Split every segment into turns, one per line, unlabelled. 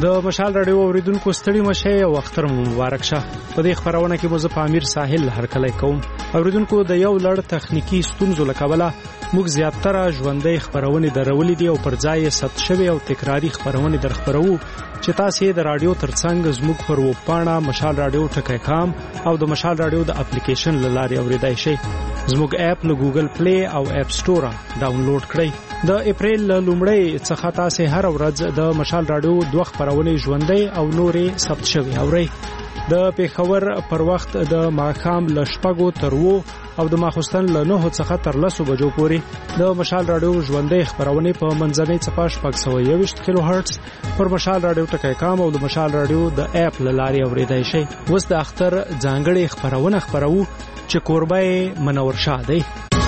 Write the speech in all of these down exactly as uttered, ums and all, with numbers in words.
د مشال رادیو اوریدونکو ستړي مشه او اختر مبارک شه. په دې خبرونه کې مو زه پامیر ساحل هرکلی کوم. اوریدونکو د یو لړ تخنیکی ستونزو لکبله موږ زیاتره ژوندۍ خبرونه درولې دي او پر ځای ثبت شوی او تکراری خبرونه در خبرو چې تاسو د رادیو ترڅنګ زموږ پر وپاڼه مشال رادیو ټکی کام او د مشال رادیو د اپلیکیشن لاري اوریدای شئ. زموږ اپ له ګوګل پلی او اپ سٹور ډاونلوډ کړئ. د اپریل لومړی څخه تاسو هر ورځ د مشال رادیو دوه خبرونه ژوندۍ او نورې ثبت شوی اورئ. د پیښور پر وخت د ماښام ل شپږو تر وو او د ماخوستن له نهو څخه تر لسو بجو پورې د مشال رادیو ژوندۍ خبرونه په منځنۍ څپه شپږ سوه یوویشت کیلو هرتز پر مشال رادیو ټکی کام او د مشال رادیو د اپ لاري اوریدای شئ. اوس د اختر ځانګړي خبرونه خبرو چې کوربه منور شاه دی.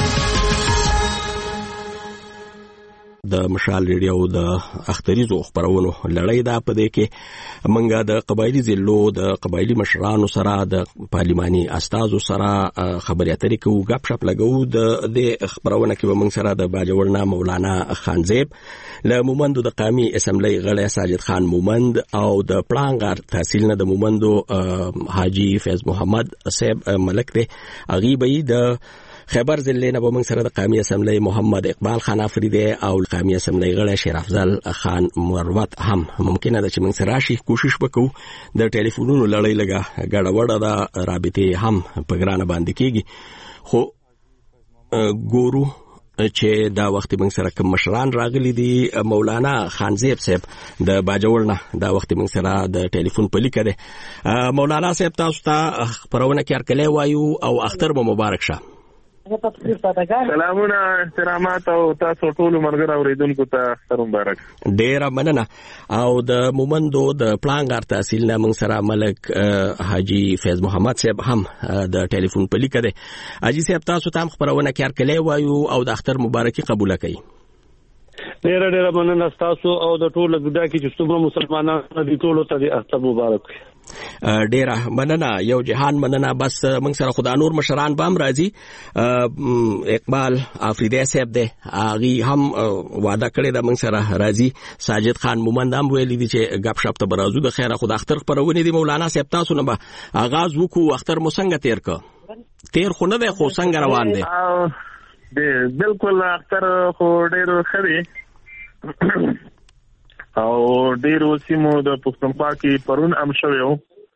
د مشال ریډیو د اختریزو خبرونو لړۍ دا په دې کې منګه د قبایلی ضلعو د قبایلی مشرانو سره د پارلماني استازو سره خبرې اترې کوو، غپ شپ لګو. د دې خبرونه کې به موږ سره د باجوړنا مولانا خانزیب له مومندو د قومي اسمبلی غړی ساجد خان مومند او د پلانګار تحصیل نه د مومندو حاجی فیض محمد صاحب ملک دی. غیبی د خیبر ضلع نه به موږ سره د قومي اسمبلی محمد اقبال خان افریدی او قومي اسمبلی غړی شیر افضل خان مروت هم ممکنه ده چې موږ سره راشي. کوشش وکړو د ټلیفونونو لړۍ لګه ګډوډه ده، رابطې هم په ګرانه باندې کیږي، خو ګورو چې دا وخت موږ سره کوم مشران راغلي دي. مولانا خانزیب صاحب د باجوړنا دا وخت موږ سره د ټلیفون په لیکه ده. مولانا صاحب تاسو ته خبرونه کې هرکلی وایو او اختر مو مبارک شه.
سلامونه احترامات او تاسو ټول مرګره اوریدونکو ته اختر مبارک.
ډیره مننه. او د مومندو د پلانګار تحصیل نه موږ سره ملک حاجی فیض محمد صاحب هم د ټلیفون په لیکه ده. حاجی صاحب تاسو ته خبرونه کې هرکلی وایو او د اختر مبارکي قبول کړئ.
ډیره ډیره مننه تاسو او د ټول ګډا کې چې څومره مسلمانانو دي ټول ته د اختر مبارک.
ډیره مننه، یو جهان مننه. بس موږ سره خدای نور مشران بام راځي. اقبال افریدی صاحب دی، هغه هم وعده کړی دا موږ سره راځي. ساجد خان مومند هم ویلي دي چې غپ شپ ته برازو د خیره خدای اختر خبرونه دي. مولانا صاحب تاسو نه به آغاز وکړو، اختر مو څنګه تیر ک؟ تیر خو نه دی، خو څنګه روان دی؟
دی بالکل اختر خو ډیر خري او ډیر سیمو د پښتونخوا کې پرون ام شویو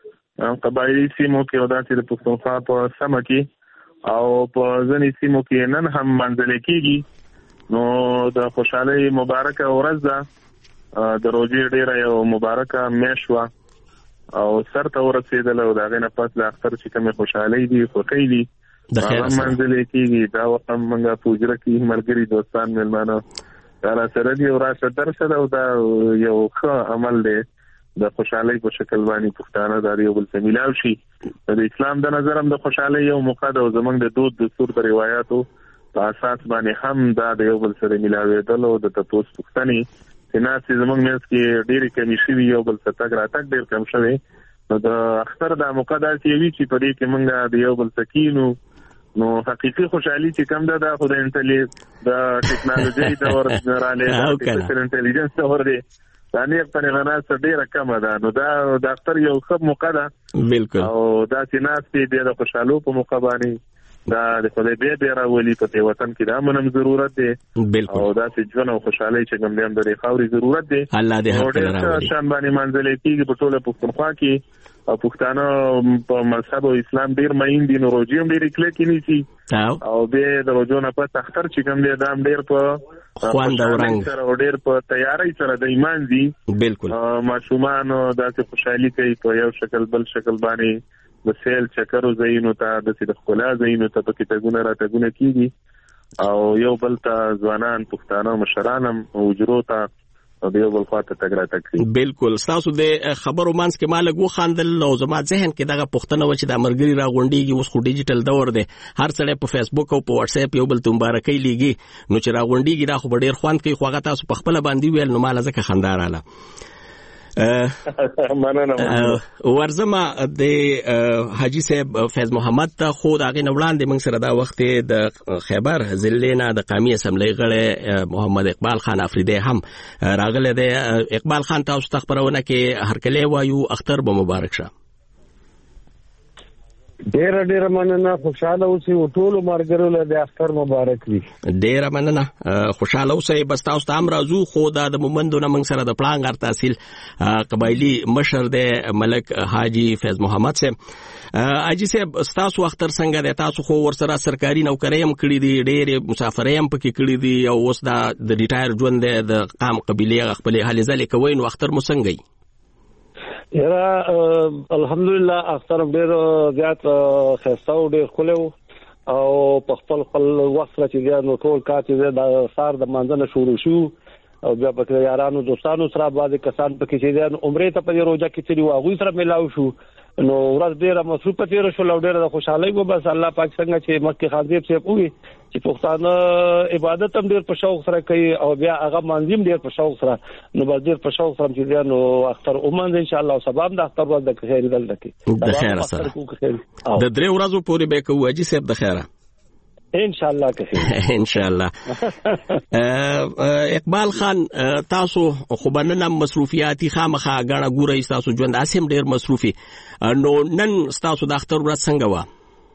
قبایلی سیمو کې او داسې د پښتونخوا په سمه کې او په ځینې سیمو کې نن هم منځلې کېږي. نو د خوشحالۍ مبارکه ورځ ده، د روژې ډیره یو مبارکه میاشت وه او سر ته ورسېدله او د هغې نه پس د اختر چې کومې خوشحالۍ دي خوښۍ دي هغه منځلې کېږي. دا وخت هم موږ په حجره کې ملګري دوستان میلمانه دا سره دی او راشه درشه او دا یو ښه عمل دی د خوشحالۍ په شکل باندې پښتانه دا یو بل ته میلاو شي. د اسلام د نظر هم د خوشحالۍ یو موقع ده او زموږ د دود دستور د روایاتو په اساس باندې هم دا د یو بل سره میلاوېدل او د تپوس پوښتنې چې ناستې زموږ منځ کې ډېرې کمې شوي، یو بل ته تګ راتګ ډېر کم شوی. نو د اختر دا موقع داسې وي چې په دې کې موږ د یو بل ته کینو. نو حقیقي خوشحالي چې کم ده دا خو د انټلی د ټیکنالوژي دور راغلی د انټلیجنس دور دی، دا نه په غناسه ډیره کمه ده. نو دا د اختر یو ښه موقع ده
بالکل
او دا چې ناستې د خوشحالو په موقع باندې دا د خدای بیا بیا راولي په دې وطن کې دا امن ضرورت دی
بالکل او
دا چې ژوند او خوشحالي چې کوم دی هم د خاورې ضرورت دی.
الله دې حق راوړي.
شان باندې منځلې کېږي په ټوله پښتونخوا کې او پښتانه په مذهب او اسلام ډیر مین دي. نو روژې هم ډېرې کلکې نیسي او بیا د روژو نه پس اختر چې کوم دی دا هم ډېر په
خوند او رنګ
سره او ډېر په تیارۍ سره د ایمان دي.
بالکل
ماشومان داسې خوشحالي کوي په یو شکل بل شکل باندې د سیل چکرو ځایونو ته داسې د ښکلا ځایونو ته پکې تګونه راتګونه کېږي او یو بل ته ځوانان پښتانه مشران هم حجرو ته او دیو بل خواته تګ راتګ کوي.
بالکل. تاسو د خبرو مانس کې مالګ وخاندل او زما ذهن کې دغه پښتنه و چې د مرګري راغونډيږي. اوس خو ډیجیټل دور دی، هر سړی په فیسبوک او په واتس اپ یو بل ته مبارکۍ لیږي. نو چې راغونډيږي دا خو ډیر خوند کوي. خو هغه تاسو په خپل باندې ویل نو مال ځکه خندا رااله.
مننه.
ورزما د حاجی صاحب فیض محمد ته خو د هغې نه وړاندې موږ سره دا وخت د خیبر ضلع نه د قومي اسمبلۍ غړی محمد اقبال خان افریدی هم راغلی دی. اقبال خان تاسو ته خپرونه کې هرکلی وایو، اختر به مبارک شه.
ډیره ډیره مننه، خوشاله اوسئ او ټولو ملګرو له د اختر مبارک وي.
ډیره مننه، خوشاله اوسئ. بس تاسو ته هم راځو، خو دا د مومندو نه موږ سره د پړانګ تحصیل قبایلي مشر دی ملک حاجی فیض محمد صاحب. حاجی صاحب ستاسو اختر څنګه دی؟ تاسو خو ورسره سرکاري نوکرۍ هم کړي دي، ډېرې مسافرۍ هم پکې کړي دي، او اوس دا د ریټایر ژوند دی، د قام قبیلې خپلې هلې ځلې کوئ، نو اختر مو څنګه وي؟
یاره الحمدلله اختر ډیر زیات ښایسته او ډیر ښکلی و، او په خپل خپل وخت سره چې دی نو ټول کار چې دی د سهار د لمانځه نه شروع شو، او بیا پکې یارانو دوستانو سره بعضې کسان پکې چې دی عمرې ته په دې روژه کې تلي وو، هغوی سره میلاو شو، نو ورځ ډیره مصروفه تېره شوله او ډیره د خوشحالۍ وه. بس الله پاک څنګه چې مخکې خانزیب صاحب ووي چې پښتانه عبادت هم ډیر په شوق سره کوي، او بیا هغه مانځي هم ډیر په شوق سره، نو بس ډیر په شوق سره چې دی نو اختر ومانځي ان شاء الله، او سبا هم د اختر ورځ د خیر دلته کې
د خیره سره د درې ورځو پورې به کوو حاجي صاحب د خیره
ان شاء الله که
ان شاء الله. اقبال خان تاسو خو بننه مصروفیاتي خامخا غاڼه ګورئ، تاسو ژوند اسیم ډیر مصروفي، نو نن تاسو د اختر ورځ څنګه وه؟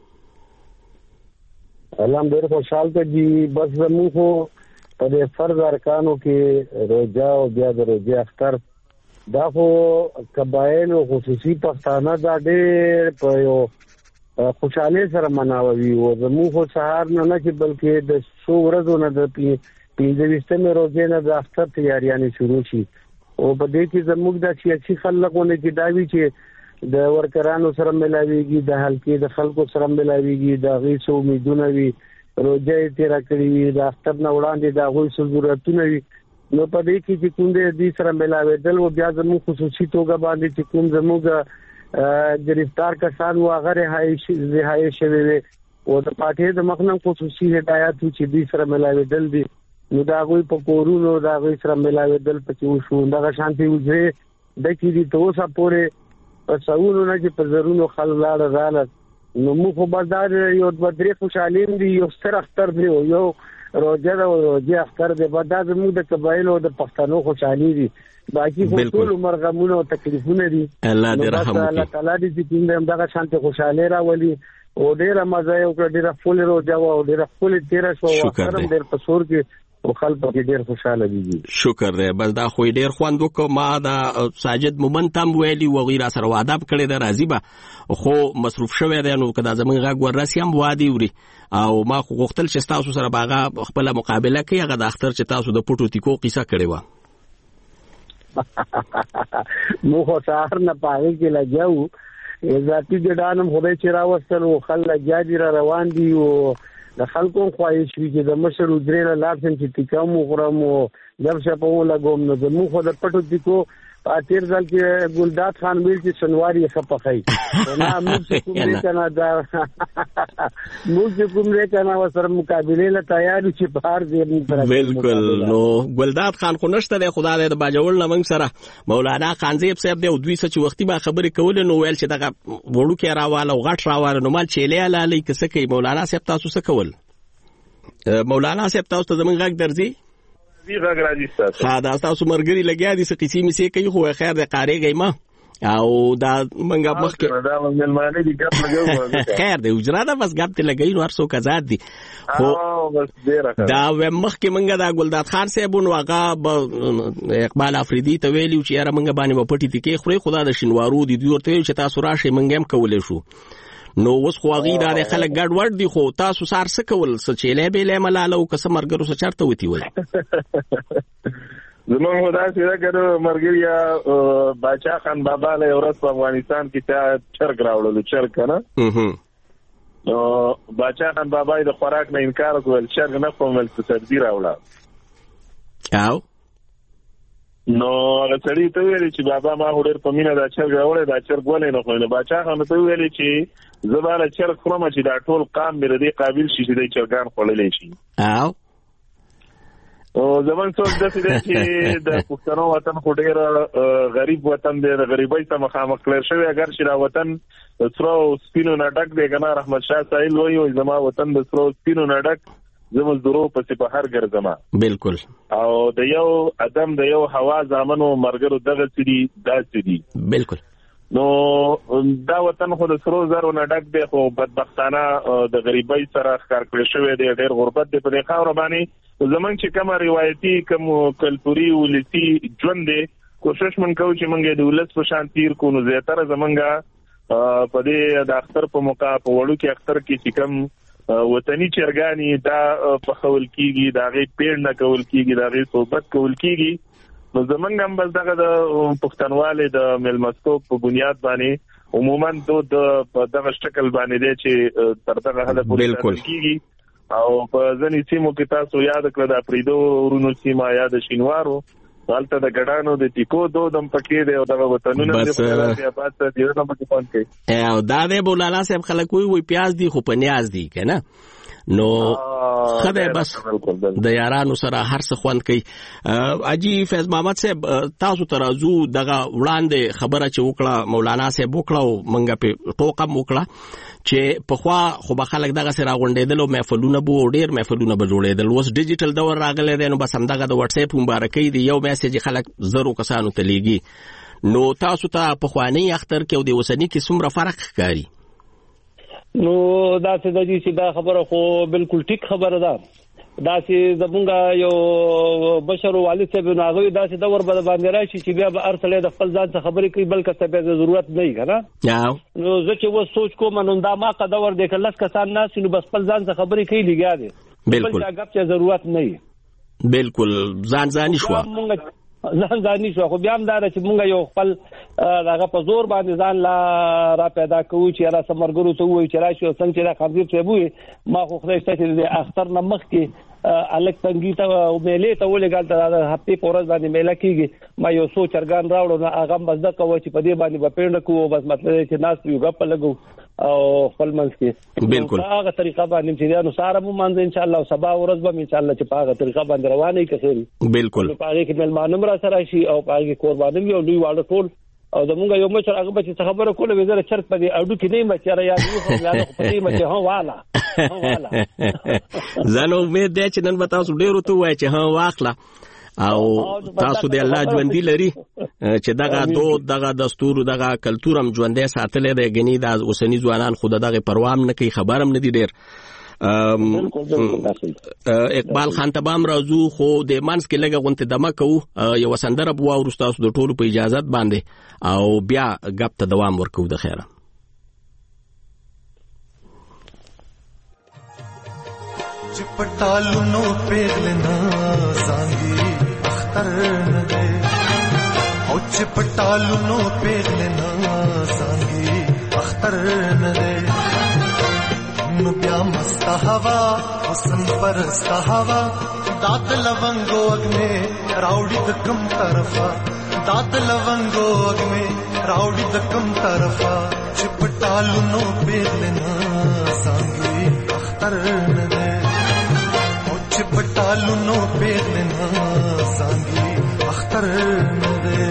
الله ډیر خوشحال کړي. بس زموږ خو په دې فرض ارکانو کې روزه او بیا د روزې اختر دا خو قبایل او خصوصي پښتانه دا ډېر په یو خوشحالۍ سره مناوي، او زموږ خو سهار نه نه چې بلکې د څو ورځو نه د پنځه ویشتمې روزې نه د اختر تیاریانې شروع شي، او په دې کې زموږ د سیاسي خلکونه چې دا وي چې د ورکرانو سره ملاويږي، د حلقې د خلکو سره ملاويږي، د هغوی څه امیدونه وي، روزه یې تېره کړې وي، د اختر نه وړاندې د هغوی څه ضرورتونه وي، نو په دې کې چې کوم دې سره ملاوېدل او بیا زموږ خصوصي توګه باندې چې کوم زموږ گرفتار کسان و هغه رهایی شوي وي، او د پارټۍ د مخنم خصوصي هدایات چې دوی سره ملاوېدل دي، نو د هغوی په کورونو د هغوی سره ملاوېدل پکې وشو. دغه شانتي حجرې ډکې دي تر اوسه پورې په سوونو نه چې په زرونو خلک لاړه راغله، نو موږ خو بس دا یو دوه درې خوشحالي دي، یو ستر اختر دی او یو روزه ده او روزې اختر دی، بس دا زموږ د قبایلو د پښتنو خوشحالي دي، باقي خو ټول عمر غمونه او تکلیفونه دي.
الله دې رحم وکړي،
الله تعالی دې چې کوم دغه شانتي خوشحالي راولي، او ډېره مزه یې وکړه، ډېره ښکلې روژه وه او ډېره ښکلې تېره شوه، او اختر هم ډېر په سور کې او خلک پکې ډېر خوشحاله دي.
شکر دی. بس دا خو ډېر خوند وکړ. ما دا ساجد مومند هم ویلي و، هغوی را سره وعده کړې ده راځي به، خو مصروف شوی دی، نو که دا زموږ غږ وررسي هم وعدې وړي، او ما خو غوښتل چې تاسو سره به هغه خپله مقابله کوي، هغه د اختر چې تاسو د پټو تیکو قصه کړې وه.
موږ خو سهار نه په هغې کې لګیا وو، ذاتي ګډان هم خدای چې راوستل و، خلک لګیا دي را روان دي، او د خلکو هم خواهش وي چې د مشر حجرې نه لاړ شم چې تیکه هم وخورم او ګپ شپ هم ولګوم، نو زموږ خو د پټو تیکو په تېر ځل کې ګلداد خان ویل چې شنوار یې ښه پخوي، نه موږ چې کوم دی که نه دا موږ چې کوم دی که نه ورسره مقابلې له تیار یو چې بهر دی.
بلکل. نو ګلداد خان خو نشته دی، خدا دی د باجوړ نه موږ سره مولانا خانزیب صاحب دی، او دوی څه چې وختي به خبرې کولې، نو ویل چې دغه وړوکی راواله او غټ راواله، نو مال چیلې حلالوي که څه کوي. مولانا صاحب تاسو څه کول؟ مولانا صاحب تاسو ته زموږ غږ درځي؟
دی غږ راځي ستاسو.
ها، دا تاسو ملګري لګیا دي څه قیسې میسې کوي، خو خیر دی قارېږئ مه، او دا منګه مخکې
دا مېلمانه دي ګپ لګوو
خیر دی حجره ده، بس ګپ ته لګوي، نو هر څوک آزاد دي. خو دا وایم مخکې منګه دا ګلداد خان صاحب نو هغه اقبال افریدي ته ویلي چې یاره منګه باندې به پټې تیکې خورئ، خو دا د شینوارو دي، دوی ورته ویل چې تاسو راشئ منګه هم کولی شو. نو اوس خو هغوی دا د خلک ګډ وډ دي، خو تاسو سهار څه کول؟ څه چیلی بیلی ملاله او که څه ملګرو څه چېرته وتیول؟
زمونږ خو داسې ده که د ملګري باچا خان بابا له یو ورځ په افغانستان کې چا چرګ راوړلو، چرګ که نه، نو باچا خان بابا یې د خوراک نه انکار وکړ، ویل چرګ نه خورم، ویل څه سبزي راوړه.
او
نو هغه سړي ته ویلې چې بابا ما خو ډېر په مینه دا چرګ راوړی، دا چرګ ولې نه خورې؟ نو باچا خان ته ویلې چې زه به هله چرګ خورم چې دا ټول قام مې د دې قابل شي چې دی چرګان خوړلی شي.
او
او زمون څوک د دې چې د پښتنو وطن خو ډېر غریب وطن دی، د غریبۍ ته مخامخ کړی شوی. اگر چې را وطن سرو سپینو نه ډک دی کنه، رحمت شاه سایل وایي زما وطن د سرو سپینو نه ډک، زموږ درو په سپهر ګرځما. بالکل. او د یو ادم د یو هوا زامنو مرګرو دغه سړي داسې دي. بالکل. نو دا وطن خو د سرو زرو نه ډک دی، خو بدبختانه د غریبۍ سره ښکار کړی شوی دی، ډېر غربت دی په دې خاوره باندې. زمونږ چې کومه روایتي کوم کلتوري ولسي ژوند دی، کوشش من کوو چې موږ د ولس په شان تیر کو. نو زیاتره زمونږ په دې د اختر په موقع په وړو کې اختر کې چې کوم وطني چرګانی دا په خول کېږي، دا غي پیړ نه کول کېږي، دا غي صحبت کول کېږي. نو زمونږ هم بس دغه د پښتنوالې د ملمستوب په بنیاد باندې عموما د په دغه شکل باندې دی چې تر دغه حد پورې کېږي. او په ځینې سیمو کې تاسو یاد کړئ د پریدو ورونو سیمه یا د شینوارو دلته د ګډانو د ټیکو دودم پکې دی او دغه وطنونه د خپل آباد ته دیونه پکې پون کوي. او دا د مولانا صاحب خلک وي وي پیاز دي خو په نیاز دي کنه. نو خدای بس د یارانو سره هر څه خوند کوي. اجي فیض محمد صاحب تاسو ترازو دغه وړاندې خبره چې وکړه مولانا صاحب وکړه او منګه په ټوکم وکړه چې په خوا خو به خلک دغه سره غونډېدل او محفلونه بو ډېر محفلونه به جوړېدل. اوس ډیجیټل دور راغلی دی، نو بس همدغه د واتس اپ مبارکۍ دی، یو میسج خلک زرو کسانو ته لیږي. نو تاسو ته په خوانی اختر کې او د اوسني کې څومره فرق ښکاري؟
نو دا څه د دې چې دا خبره خو بالکل ټیک خبره ده. دا چې زمونږ یو بشر والد صاحب نو هغه دا چې دور به باندې راشي چې بیا به ارسله د خپل ځان څخه خبرې کوي، بلکې څه به ضرورت نه وي کنه. نو زه چې و سوچ کوم نو دا ما قدور د کلس کسان ناس نو بس خپل ځان څخه خبرې کوي لګیا دي. بالکل هغه چې ضرورت نه وي. بالکل ځان ځاني شو ځان ځاني شو خو بیا هم دا چې مونږ یو خپل هغه په زور باندې ځان لا را پیدا کوو چې را سمرګرو ته وایي چې راشي څنګه چې دا خبرې ته وایي. ما خو خدای ستاسو د اختر نه مخکې الک تنګي ته میلې ته ولګال ته د هفتې په ورځ باندې میله کېږي. ما یو څو چرګان راوړو نو هغه بس د کوي چې په دې باندې به پیډ کوو، بس مطلب چې ناس یو غپ لګو او خپل منځ کې. بالکل هغه طریقه باندې چې نو ساره مو مانځ ان شاء الله او سبا ورځ به ان شاء الله چې په هغه طریقه باندې روانه کې خیر. بالکل په هغه کې ملمانم را سره شي او په هغه قرباني یو لوی واړه ټول او زمونږ یو مشر هغه بچ څه خبره کوله وزره چرته په دې اډو کې نه مچره یا یو خو یا په دې مچ هو والا هو والا. زه نو امید ده چې نن به تاسو ډېر تو وای چې ها واخلا او تاسو د الله ژوندۍ لري چې دغه دود دغه دستور دغه کلتور هم ژوندۍ ساتلې دی. غنی د اوسنی ځوانان خود دغه پروام نه کوي، خبرم نه دي ډېر. اقبال خان تبام راځو خو د منځ کې لګه غونته دمه کوو یو سندره بو او تاسو د ټولو په اجازه باندې او بیا غپ ته دوام ورکو. د خیره
چپټالو نو پیغلنا زانګي اختر نه دے او چپټالو نو پیغلنا زانګي اختر نه دے. نو بیا مست هوا حسن پرست هوا داد لونګو اگنے راوډی د کم طرفا داد لونګو اگنے راوډی د کم طرفا چپټالو نو پیغلنا زانګي اختر نه دے او چپټالو نو پیغلنا زانګي اختر نه دے.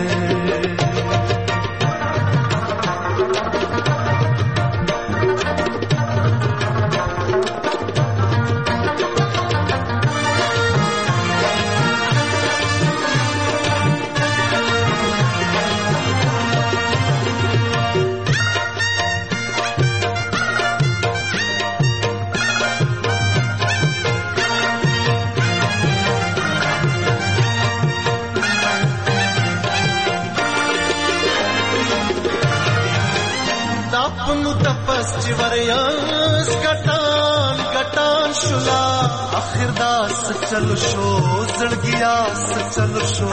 ورياس کټان کټان شلا اخر داس چلو شو زړګیا چلو شو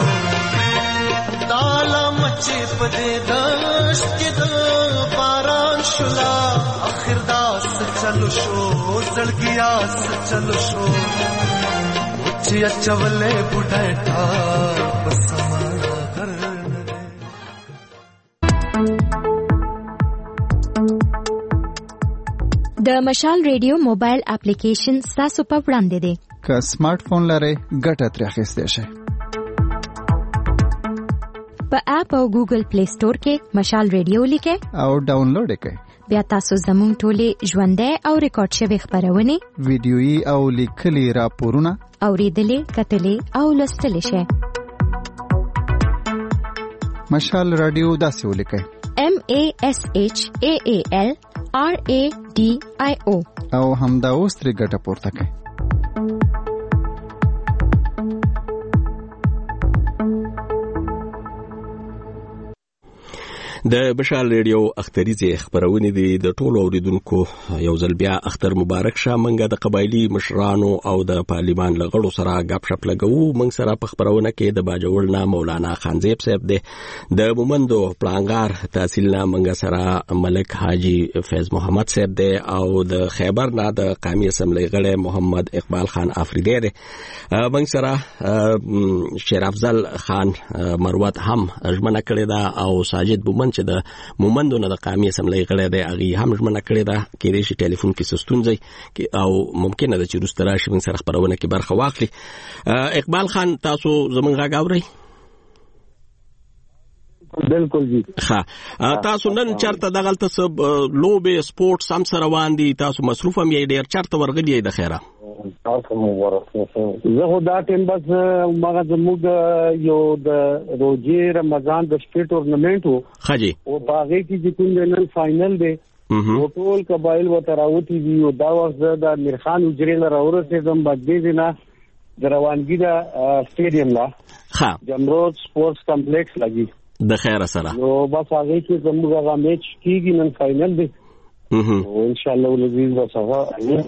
دالا مچې پدې داش کې د باران شلا اخر داس چلو شو زړګیا چلو شو چې چولې بډایټا بسما غر
د مشال ریډیو موبایل اپلیکیشن تاسو په وړاندې دی. که سمارټ فون لرئ ګټه ترې اخیستی شئ.
په اپ او ګوګل پلی سٹور کې مشال ریډیو لیکئ
او ډاونلوډ یې کړئ.
بیا تاسو زموږ ټولې ژوندۍ او ریکارډ شوې خپرونې
ویډیويي او لیکلي راپورونه
اورېدلې، کتلې او لوستلی شئ.
مشال رادیو داسې ولیکئ:
M A S H A A L R A D I O
او همدا اوس ترې ګټه پورته کړئ.
د مشال ریډیو اختریزه خبرونه دي د ټولو اوریدونکو یو ځل بیا اختر مبارک شه. منګه د قبایلی مشرانو او د پارلیمان لغړو سره غپ شپ لګو. منګ سره په خبرونه کې د باجوړ نه مولانا خانزیب صاحب دی، د مومندو پلانګار تحصیل نه منګه سره ملک حاجی فیض محمد صاحب دی او د خیبر نه د قومي اسمبلی غړی محمد اقبال خان افریدی دی. منګ سره شیر افضل خان مروت هم ژمنه کړې ده او ساجد بومن چې د مومندو نه د قومي اسمبلی غړی دی هغه هم ژمنه کړې ده کېدای شي ټلیفون کې ستونزې او ممکنه ده چې وروسته راشي موږ سره خبرونه کې برخه واخلي. اقبال خان تاسو زموږ غږ اورئ؟
بالکل جی.
ها تاسو نن چرته دغلته سب لوبه سپورت سم سره روان دي، تاسو مصروف هم یې ډیر چرته ورغلی د خیره؟
تاسو مبارک. زه خو دا ټیم بس مګه زموږ یو د روزي رمضان د شپې ټورنمنت وو
خاجي
او باغې کې چې کوم نن فائنل دی او ټول قبایل و تراوتی دی او دا وخت د میرخان اجرې لپاره اورسېدم باندې نه د روانګي د سټیډیم لا
ها
جمرود سپورتس کمپلیکس لګي
د خیره سره
نو بس هغه کې زموږ هغه میچ کیږي نن فائنل دی او ان شاء الله ولذیذ وسه.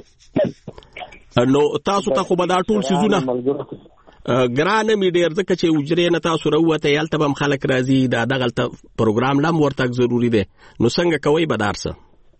نو تاسو ته خو به دا ټول سيزونه ګران می ډیر ځکه چې اجرې نه تاسو راوته یالته هم خلک راځي دا دغه پروګرام لم ورته ضروری دی. نو څنګه کوي بدارسه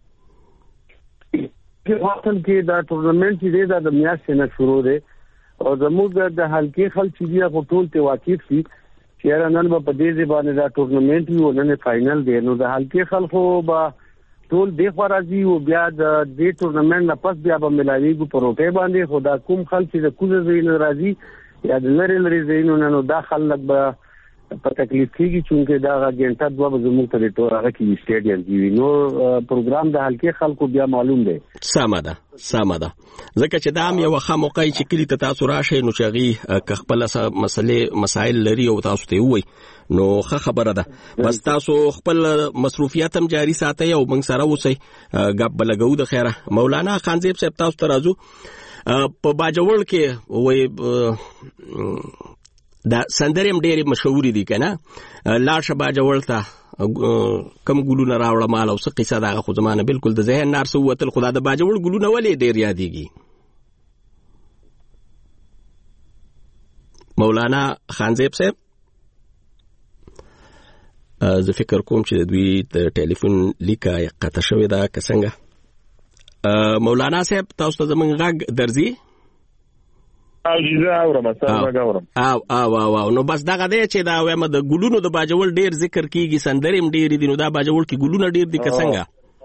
کې وختن کې دا ټورنمنت دی دا د میاشتې نه شروع دی او زموږ د حلقې خلک چې په ټول ته واقف دي چې نن په دې ځبانه دا ټورنمنت وي او نن فائنل دی. نو د حلقې خلکو با ټول د خورازي او بیا د دې ټورنمنت نه پس بیا به ملایوي په روټه باندې خدا کوم خلک چې د کوزه زین راځي یا د لری لری زینو نه نو دا خلک به په تکلیف کېږي چې دا غنټه دوه به زموږ ته ټوره کې سټیډیم دی. نو پروګرام د حلقې خلکو بیا معلوم دی.
سمه ده سمه ده ځکه چې دا هم یو ښه موقع چې کلی ته تاسو راشئ نو چې هغې که خپل مسلې مسایل لري او تاسو ته ووایي نو ښه خبره ده. بس تاسو خپل مصروفیات هم جاري ساتئ او موږ سره اوسئ ګپ به لګو د خیره. مولانا خانزیب صاحب تاسو ته راځو. په باجوړ کې وایي دا سندرې هم ډېرې مشهورې دي که نه؟ لاړ شه باجوړ ته کم ګلونه راوړه مال او څه قصه ده هغه خو زما نه بالکل د ذهن نار څه ووتل. خو دا د باجوړ ګلونه ولې ډېر یادېږي؟ مولانا خانزیب صاحب زه فکر کوم چې د دوی د ټلیفون لیکه قطع شوې ده که څنګه. مولانا صاحب تاسو ته زموږ غږ درځي؟
او جزا اورم تاسو غواړم
او او او نو بس دغه دی چې دا وایم د ګلونو د باجوړ ډیر ذکر کیږي سندرې هم ډیر دي. نو دا باجوړ کې ګلونه ډیر دي که څنګه؟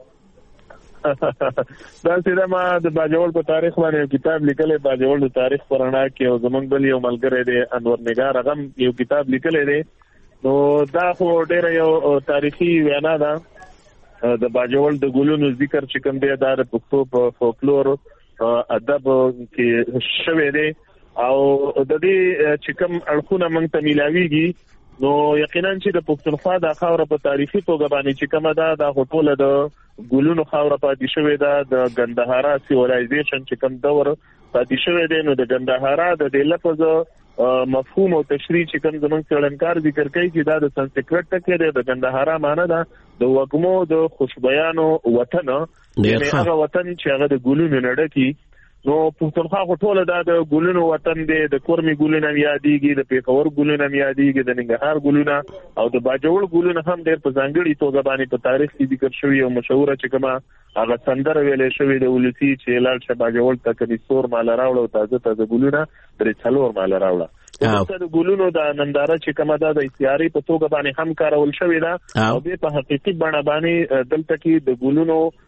دا چې ما د باجوړ په تاریخ باندې کتاب لیکلی باجوړ د تاریخ پرانا کې او زمونږ بل یو ملګری دی انور نگار هغه یو کتاب لیکلی دی. نو دا خو ډیر یو تاریخي وینا ده د باجوړ د ګلونو ذکر چې کوم دی دا د پښتو په فولکلور ادب کې شوی دی او د دې چې کوم اړخونه موږ ته ملاويږي نو یقینا چې د پښتونخوا د خاوره په تاریخي توګه باندې چې کومه ده د هټوله د ګلونو خاوره پاتې شوې ده. د ګندهارا سیولایزیشن چې کوم دور پاتې شوې ده نو د ګندهارا د دې لفظ مفهوم او تشریح چې کوم زموږ څېړنکار ذکر کوي چې دا د سنسکرت ټکی دی. د ګندهارا معنی ده د وږمو د خوشبویانو وطن، یعنې هغه وطن چې هغه د ګلونو نه ډکي. نو پښتونخوا خو ټوله دا د ګلونو وطن دی. د کورمي ګلونه هم یادېږي، د پېښور ګلونه هم یادېږي، د ننګرهار ګلونه او د باجوړ ګلونه هم ډېر په ځانګړي توګه باندې په تاریخ کې ذکر شوي او مشهوره چې کومه هغه سندره ویلې شوې د ولسي چې لاړ شه باجوړ ته کني څور ماله راوړه او تازه تازه ګلونه درې څلور ماله راوړه. د ګلونو د ننداره چې کومه ده د اختیاري په توګه باندې هم کارول شوې ده او بیا په حقیقي بڼه باندې دلته کې د ګلونو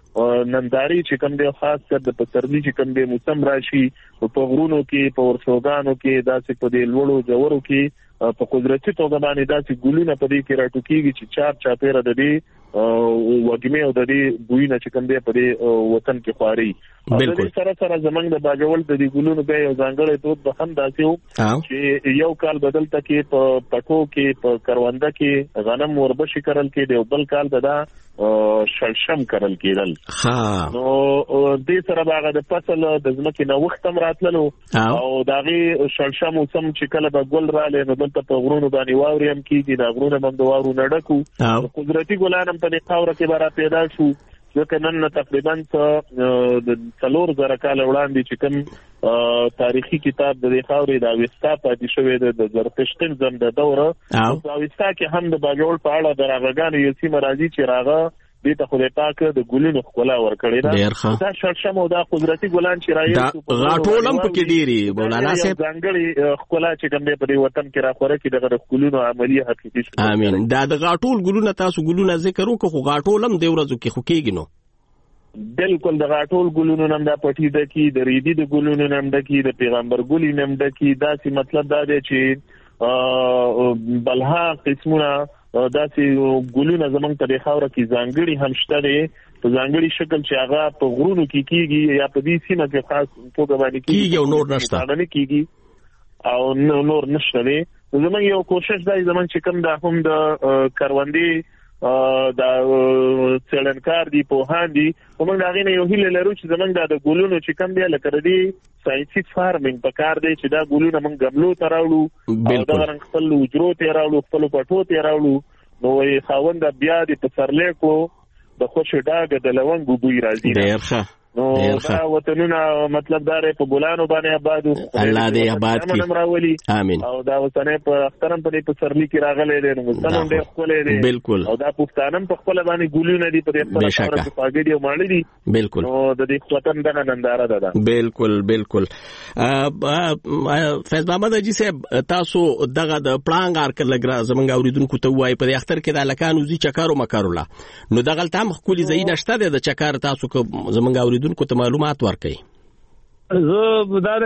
ننداري چې کوم دی خاص کر د پسرلی چې کوم دی موسم راشي په غرونو کې په ورشوګانو کې داسې په دې لوړو جوړو کې په قدرتي توګه باندې داسې ګلونه په دې کې راټوکېږي چې چار چاپیره د دې وګمه او د دې بوینه چې کوم دی په دې وطن کې خواري بالکل سره سره زمنګ د باجوړ د دې ګلونو به یو ځانګړی دود به هم داسې وو چې یو کال بدل تکي په پټو کې په کرونده کې غنم وربشي کرل کې دی بل کال دا شړشم کرل کېدل نو دې سره باغ د فصل د ځمکې نو وخت هم راتللو او داغي شړشم سم چې کله به ګل رااله نو دلته په غرونو باندې واوري هم کېږي دا غرونه هم د واورو نډکو قدرتي ګلان هم په دې خاور کې بارا پیدا شو ځکه نن تقریبا د څلور زره کال وړاندې چې کوم تاریخي کتاب د خاورې د اوستا پاتې شوی د زرتشتین زم د دوره او اوستا کې هم د باجوړ په اړه دراغانو یو سیمه راځي چې راغه دې ته خدای پاک د ګلونو خلا ورکړی دا دا شړشم او دا قدرتي ګلان چې راځي
دا غاټولم پکې ډيري مولانا صاحب
ځانګړي خلا چې کوم په دې وطن کې راخوره کې دغه ګلونو عملی حقيقي شو
امين دا د غاټول ګلونه تاسو ګلونه ذکر وکړو خو غاټولم د ورځو کې خو کېږي نو
بالکل د غاټول ګلونو نم دا پټي د کی د ریدي د ګلونو نم د کی د پیغمبر ګلې نم د کی دا سی مطلب دا دی چې بلها قسمونه داسې ګلونه زمونږ ته د خاوره کې ځانګړي هم شته دي په ځانګړي شکل چې هغه په غرونو کې کیږي یا په دې سیمه کې خاص توګه باندې
کیږي او نور نشته
باندې کیږي او نور نشته دي زمونږ یو کوشش دی زمونږ چې کوم د هم د کروندې دا څلنکار دی په هاندي ومنګ دا غینه یو هیله لرو چې زمونږ د ګلونو چې کوم دی لکه دی ساينسي فارمینګ په کار دی چې دا ګلونه موږ غملو ته راوړو او دا رنګ خپل وجرو ته راوړو خپل پټو ته راوړو نو یې خاوند بیا د پسرلې کو د خوش ډاګ د لونګ بوی راځي
ډیر ښه
نو دا وطنونه مطلب دا په ګلانو باندې آبادو
الله دې آباد کړي امين
او دا وطن په اخترم په پسرلی کې راغلي دي نو څنګه دې خپل دي
بالکل
او دا پښتانم په خپل باندې ګلونه دي په خپل خاطر په پاګړي او ماړي دي
بالکل
نو د دې وطن دغه ننداره ده
بالکل بالکل فیض محمد جی صاحب تاسو دغه د پلانګار کړل زمونږ اوریدونکو ته وای په اختر کې د لکانو زی چکارو مکارولا نو دغه تام خولي زین شته د چکار تاسو کو زمونږ اوریدونکو ته معلومات ورکړي
زه دا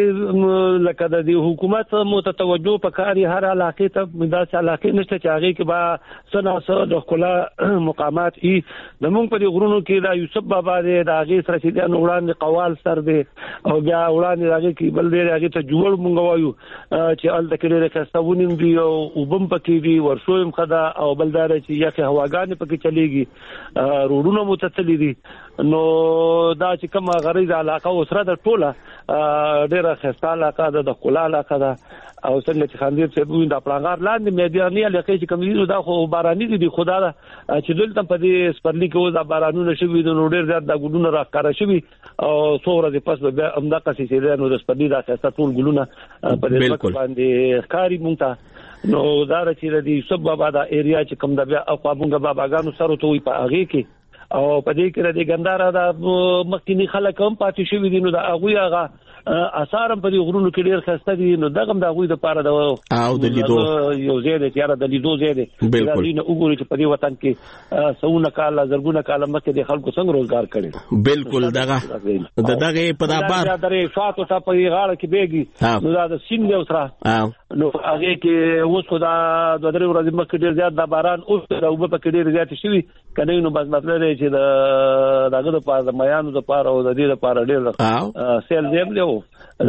چې لکه د حکومت متوجه پکاري هر علاقې ته دا علاقې نشته چې هغه کې با سناسه د خلا مقامات ای د مونږ په غرونو کې دا یوسف بابا دی دا هغه سره چې د وړاندې قوال سر دی او بیا وړاندې هغه کې بل دی هغه ته جوړ مونږ وایو چې ال د کډې کستاونیم دی او وبم پکې دی ورشویم خدا او بلدار چې یخه هواګان پکې چلیږي روډونو متتلی دي نو دا چې کوم غریز علاقه اوسره د ټوله ډیره خسته علاقه ده د خلا علاقه ده او څنګه چې خاندیر څه دوی د پلانګار لاندې میداني علاقه چې کوم دي دا خو باراني دي خدا ده چې دلته په دې سپرلی کې وځه بارانونه شوي د ډیر زیات د ګلونو راکاره شوي او څوره د پس به امدا قصې چې نو د سپرلی دا خسته ټول ګلونه په دې باندې ښکاری مونږ نو دا چې د یوسف بابا دا ایریا چې کوم د بیا اقوامونګه باباګانو سره ته وي په هغه کې او په دې کې د ګندارا د مخکینی خلک هم پاتې شوی دي نو دا هغه هغه اثارم په دې غرونو کې ډیر خسته دي نو دغه د هغه د پاره د
او د لیدو
یو زیاده تیار د لیدو زیاده
بالکل
نه وګوري چې په دې وطن کې سونه کال زرګونه کال مخکې د خلکو څنګه روزګار کړي
بالکل دغه د دغه په دابار
دا درې شاتو ته په غاړه کې بیګي نو دا د سین دی اوسره نو هغه کې اوس خدا د درې ورځې مخکې ډیر زیات د باران اوس د اوبه په کې ډیر زیات شوی کنه نو بس مطلب دی چې د دغه د پاره د میانو د پاره او د دې لپاره ډیر سیل زم دی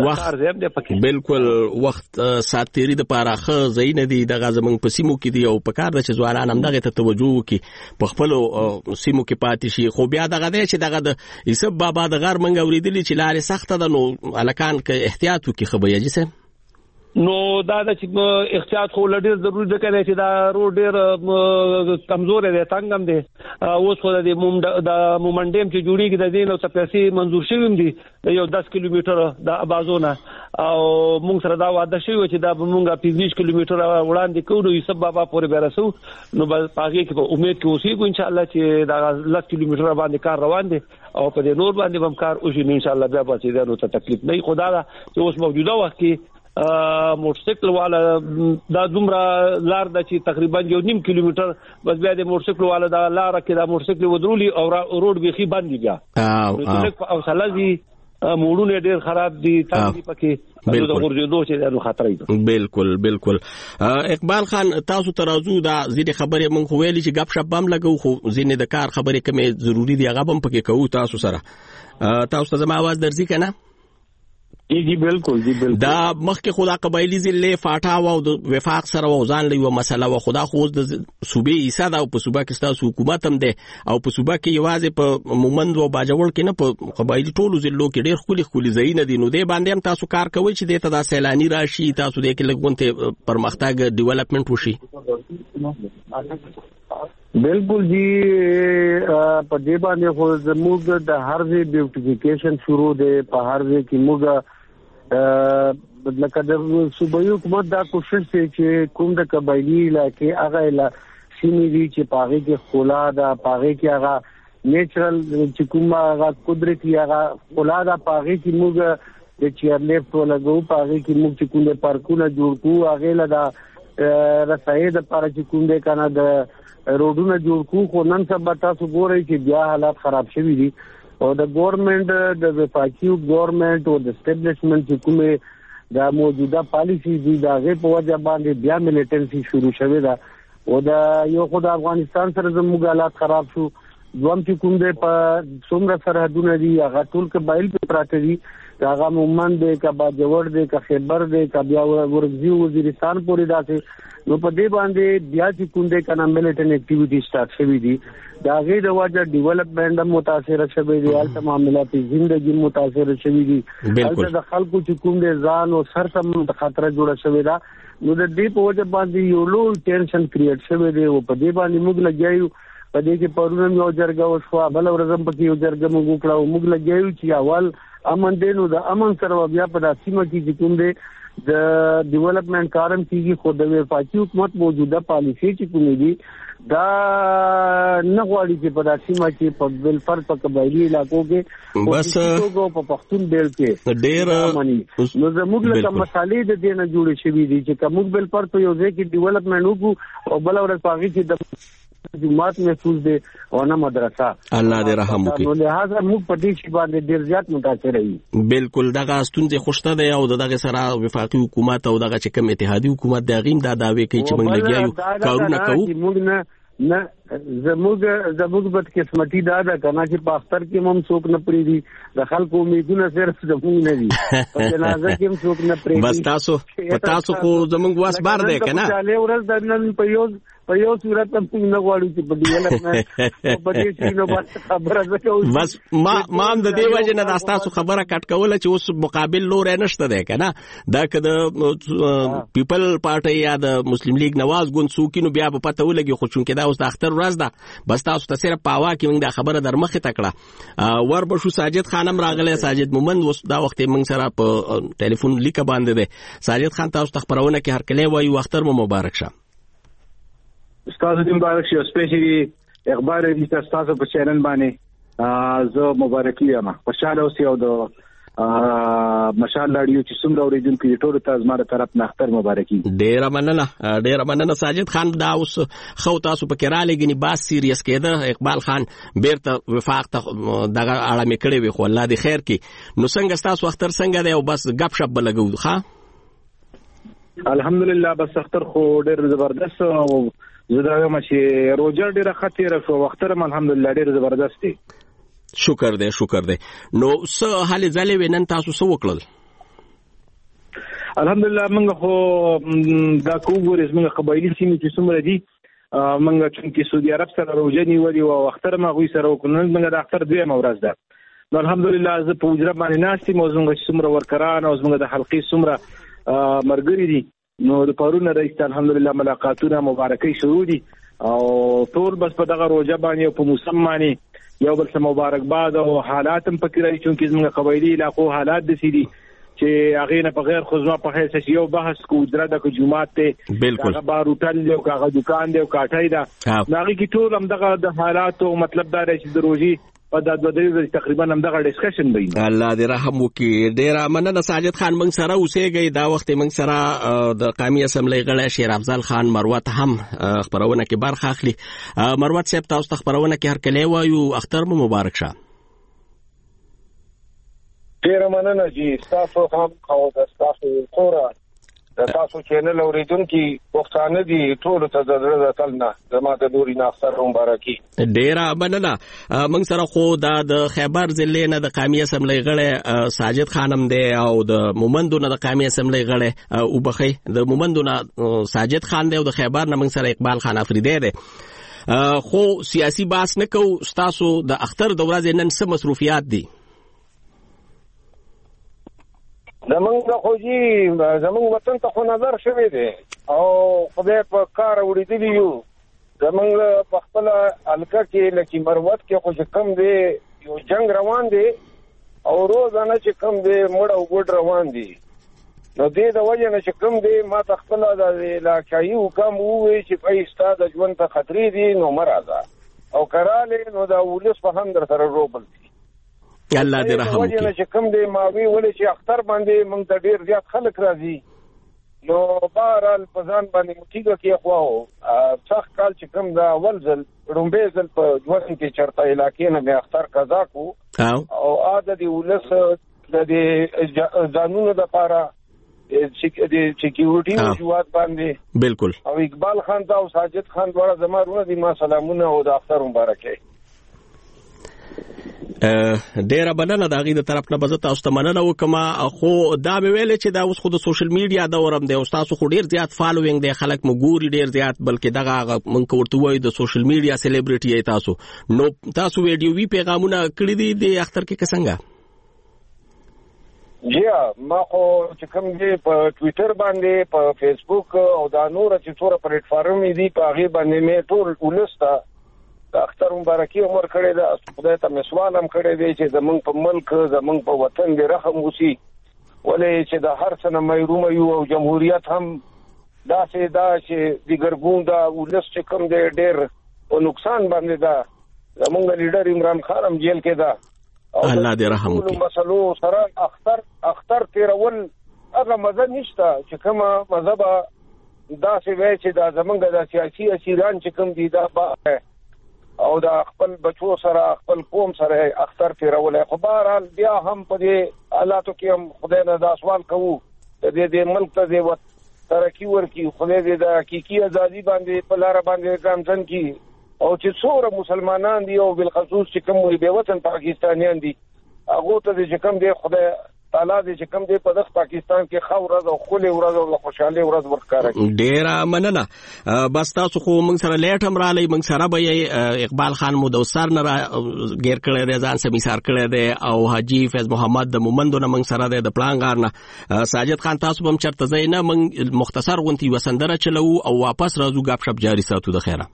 وخت بالکل وخت سات تیری د پاره خه زین دي د غزمن په سیمو کې دی او په کار د چې ځوانان هم دغه ته توجه وکي په خپل سیمو کې پاتې شي خو بیا دغه دی چې دغه د یوسف بابا د غر منګ اوریدلی چې لارې سخته ده نو الکان کې احتیاط وکي خبرې جسه
نو دا د چې احتیاط خو لډیر ضروري ده کړي چې دا روډ ډیر کمزور دی تنګم دی اوس خو د د مومنډیم چې جوړیږي د دین او څپېسي منظور شویم دي یو دس کیلومتر د ابازونه او موږ سره دا وعده شوی چې دا موږ پنځه کیلومتر وړاندې کوو یوسف بابا پورې برسو نو بس پاګه کې په امید کې اوسېږو ان شاء الله چې دا لس کیلومتر باندې کار روان دي او په دې نور باندې هم کار وشي ان شاء الله بیا به چې دا نو ته تکلیف نه خدا دا چې اوس موجوده وخت کې موټرسایکل والا دا دومره لار د چې تقریبا یو نیم کیلومتر بس بیا د موټرسایکل والا دا لار کې دا موټرسایکل ودرولي او روډ بيخي بند دي بیا او سلازي موړونه ډېر خراب دي تاسو پکې د ورجو چې د خطر دی
بالکل بالکل اقبال خان تاسو ترازو دا زیاده خبره مونږ خو ویلې چې غب شپ بم لګو خو زینې د کار خبره کومه ضروری دی هغه بم پکې کوو تاسو سره تاسو ته زما आवाज درځي کنه
جی جی بالکل جی بالکل
دا مخکې خدا قبایلی ضلع فاټا او د وفاق سره وزان لوي مسله و خدا خو د صوبې ایسا دا په صوبه کې ستاسو حکومت هم ده او په صوبه کې یوازې په مومند او باجوړ کې نه په قبایلی ټولو ضلعو کې ډېر خولي خولي ځایونه دي نو دې باندې هم تاسو کار کوئ چې د تدا سیلانی راشي تاسو دې کې لګونته پرمختګ ډیولپمنٹ وشي
بالکل جی په دې باندې خو زموږ د هر ځای بیوټیفیکیشن شروع دی په هر ځای کې موږ لکه د صوبایي حکومت دا کوشش دی چې کوم د قبایلی علاقې هغه لا سیمې دي چې پاغي کې خولا دا پاغي کې هغه نیچرل چې کوم هغه قدرتي هغه خولا دا پاغي کې موږ د چیرلیفټ ولګو پاغي کې موږ چې کوم د پارکونه جوړ کوو هغه لا دا رسایي د لپاره چې کوم د کنه د روډونه جوړ کوو خو نن سبا تاسو ګورئ چې بیا حالات خراب شوي دي او د ګورنمنت د وفاقي ګورنمنت او د اسټابلیشمنت چې کومه د موجوده پالیسی دي دا غي په وجه باندې بیا ملیټنسي شروع شوه دا او دا یو خدای افغانستان سره زموږ حالات خراب شو دوم چې کوم د په څومره سرحدونه دي هغه ټول قبایل په پراته دي هغه مومند دی کبا جوړ دی کا خیبر دی کا بیا ورغزي وزیرستان پورې داسې نو په دې باندې بیا چې کوم د کنه ملیټن اکټیویټی سٹارټ شوې دي دا غي د وجه ډیولپمنٹ متاثر شوی دی حالت معاملات ژوندۍ متاثر شوی دي حالت د خلکو چې کوم د ځان او سر سم خطر جوړ شوی دا نو د دې په وجه باندې یو لو ټینشن کریټ شوی دی او په دې باندې موږ لګیایو په دې کې پرونه یو جرګه وشو بل ورځم پکې یو جرګه موږ کړو موږ لګیایو چې اول امن دینو د امن سره بیا په داسمه کې کوم دی د ډیولپمنٹ کارم کیږي خو د وفاقي حکومت موجوده پالیسی چې کومې دي دا نه غواړي چې په داسمه کې په بل فرض په قبایلی علاقو کې
بس
په پښتون بیل کې
ډېر
نو زموږ له مسالې د دې نه جوړې شوې دي چې کوم بل فرض په یو ځای کې ډیولپمنٹ وکړو او بل ورځ پاږي چې د جماعت محفوظ دي او نه مدرسه
الله دې رحم وکړي
نو لہذا موږ په دې شی باندې ډیر زیات متاثر یو
بالکل دغه ستونزې خوشته ده او دغه سره وفاقي حکومت او دغه چې کوم اتحادیه حکومت د غیم دا داوی کوي چې موږ لګیایو کارونه کوو
موږ نه نه زموږ زموږ بد قسمتي دا ده کنه چې په اختر کې هم څوک نه پریدي د خلکو امیدونه صرف زموږ نه دي په جنازه کې هم څوک نه پریدي
بس تاسو تاسو خو زموږ واس بار ده کنه
چاله ورځ د نن په یو په یو صورت هم نه غواړو چې په ډیولپمنٹ په دې شي نو بس خبره زکه
بس ما ما د دې وجه نه تاسو خبره کټ کوله چې اوس مقابل لور نشته ده کنه دا کده پیپل پارټي یا د مسلم لیگ نواز ګوند سوکینو بیا په پته ولګي خو چون کې دا اوس د اختر ورځ ده بس تاسو ته صرف پاوا کې موږ دا خبره در مخه تکړه ور بشو ساجد خانم راغله ساجد مومند اوس دا وخت موږ سره په ټلیفون لیک باندې ده ساجد خان تاسو ته خبرونه کې هر کله وایي اختر مو مبارک شه
استاد دې مبارک شه سپیشلی اخبار دې تاسو په چینل باندې زه مبارک یم خوشاله اوسئ او د مشال لاړیو چې څومره اوریدونکو ټول ته زما تر طرف نه اختر مبارکي
ډیر مننه ډیر مننه ساجد خان دا اوس خو تاسو په کې را لګنی باس سیریس کېده اقبال خان بیرته وفاق ته دغه اړه مې کړې وي خو الله دې خیر کړي نو څنګه تاسو اختر څنګه دی او بس غپ شپ بلګو ښا
الحمدلله بس اختر خو ډیر زبردست او زه دا وایم چې روزه ډیره خطیره شو اختر الحمدلله ډیر زبردست دی
شکر دې شکر دې نو څه حال زالې ونن تاسو څه وکړل
الحمدلله موږ خو دا کوګورز موږ قبایلی سیمې چې څومره دي موږ چې سعودي عرب سره روزه نیولې او اختر ما غوي سره وکړل موږ د اختر دویمه ورځ ده نو الحمدلله زه په وجره باندې ناشتي موږ چې څومره ورکران او موږ د حلقې څومره مرګري دي نو د پرونه رئیس الحمدلله ملاقاتونه مبارکي شروع دي او ټول بس په دغه روزه باندې په موسم باندې یو بل څه مبارکباد او حالات هم پکې راځي چې موږ قبایلی علاقو حالات د سيدي چې هغه نه په غیر خدمه په حیث یو بحث کو درته د جمعات ته
بالکل
هغه باروتل یو هغه دکان دی او کاټای دا هغه کې ټول هم دغه د حالات او مطلب دا چې د روزي په د دوه درې تقریبا هم دغه ډیسکشن وي.
الله دې رحم وکړي. ډېره مننه ساجد خان، موږ سره اوسېږئ. دا وخت موږ سره د قومي اسمبلی غړی شیر افضل خان مروت هم خبرونه کې برخه اخلي. مروت صاحب تاسو ته خبرونه کې هرکلی وایو، اختر مو مبارک شه.
ډېره مننه چې تاسو هم او د تاسو ټول د تاسو چینل اوریدونکو پښتانه دي ټول ته د زړه تلنه زما د نوري ناختر مبارکي.
ډېره مننه. موږ سره خو د خیبر ضلع نه د قومي اسمبلی غړی ساجد خانم دی او د مومندو نه د قومي اسمبلی غړی وبخي د مومندو نه ساجد خان دی او د خیبر نه موږ سره اقبال خان افریدی دی. خو سیاسي بحث نه کوو، تاسو د اختر د ورځې نن څه مصروفیات دي؟
زمونږ خو جی زمونږ وطن ته خو نظر شوی دی او خدای په کار وړېدلی یو. زمونږ په خپله حلقه کې لکه مروت کې خو چې کم دی یو جنگ روان دی او روزانه چې کم دی مړ او ګوډ روان دی. نو دې د وجې نه چې کم دی ما ته خپله د علاقایي حکام ووایي چې پای ستا د ژوند ته خطرې دي نو مه راځه او که رالې نو د ولس په هم در سره روبل دي.
الله دې رحم وکړي.
وجه چې کوم دی ماوی ولې چې اختر باندې موږ ته ډیر زیات خلک راځي نو بهرحال په ځان باندې متیګه کې خو څخ کال چې کوم دا اول ځل رومبه ځل په ژوند کې چرته علاقې نه مې اختر قضا کو او عادت دی ولس د ځانونو د پاره چې د سکیورټي موضوعات باندې
بالکل.
او اقبال خان او ساجد خان دواړه زمارونه دي ما سلامونه او د اختر مبارکي.
ډیره مننه د هغې د طرف نه به زه تاسو ته مننه وکړم. خو دا مې ویلې چې دا اوس خو د سوشل میډیا دور هم دی او ستاسو خو ډېر زیات فالوینګ دی، خلک مو ګوري ډېر زیات، بلکې دغه هغه موږ ورته وایو د سوشل میډیا سلیبریټي یې تاسو. نو تاسو ویډیوي پیغامونه کړي دي د اختر کې که څنګه؟
جی ما خو چې کوم دی په ټویټر باندې په فیسبوک او دا نور چې څوره پلیټ فارم دي په هغې باندې مې ټول ولس ته د اختر مبارکي عمر کړی ده. خدای ته مې سوال هم کړی دی چې زمونږ په ملک زمونږ په وطن دې رحم وشي، ولې چې د هر څه نه محرومه یو او جمهوریت هم داسې دا چې د ګرګون دا ولس چې کوم دی ډېر په نقصان باندې ده. زمونږ لیډر عمران خان هم جیل کې ده.
الله دې رحم وکړي.
مسلو سره اختر اختر تیرول هغه مزه نشته چې کومه مزه به داسې وایي چې دا زمونږ د سیاسي اسیران چې کوم دي دا به او دا خپل بچو سره خپل قوم سره اختر تیرول. خو بهرحال بیا هم په دې حالاتو کې هم خدای نه دا سوال کوو د دې ملک ته دې ترقي ورکړي، خدای دې د حقیقي ازادي باندې په لاره باندې ګامزن کړي او چې څومره مسلمانان دي او بالخصوص چې کوم بې وطن پاکستانیان دي هغو ته دې چې کوم دی خدای تعالی دې چې کوم دی په دغه پاکستان کې ښه ورځ او ښکلې ورځ او خوشحالي ورځ ورښکاره کړي.
ډېره مننه. بس تاسو خو موږ سره لیټ هم رالی، موږ سره به یې اقبال خان مو د سر نه ګیر کړی دی، ځان سه میثار کړی دی او حاجي فیض محمد د مومندو نه موږ سره دی د پړانګار نه. ساجد خان تاسو به هم چېرته ځئ نه، موږ مختصر غوندې یوه سندره چلوو او واپس راځو ګپ شپ جاري ساتو. د خیره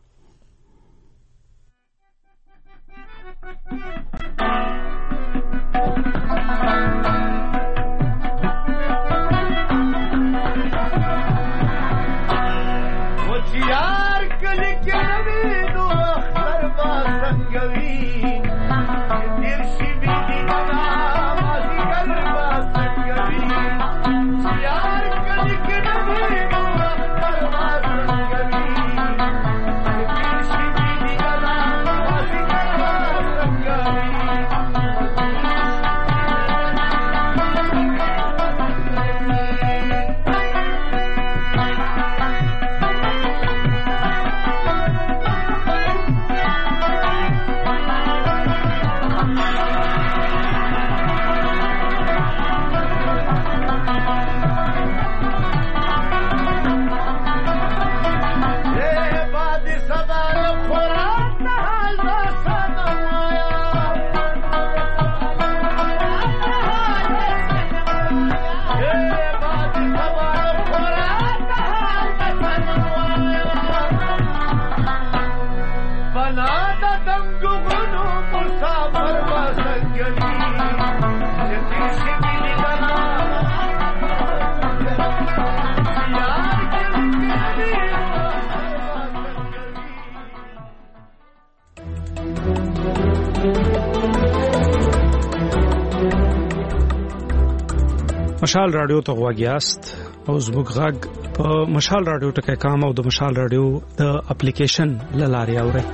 यार कल के नवीनो अख्तर बासंगवी दिलशी बीदी नामाजी गलबा संगवी यार कल के नवीनो अख्तर बासंगवी
مشال رادیو ته غواګیاست او زموږ غږ په مشال رادیو ټکی کام او د مشال رادیو د اپلیکیشن لارې اورئ.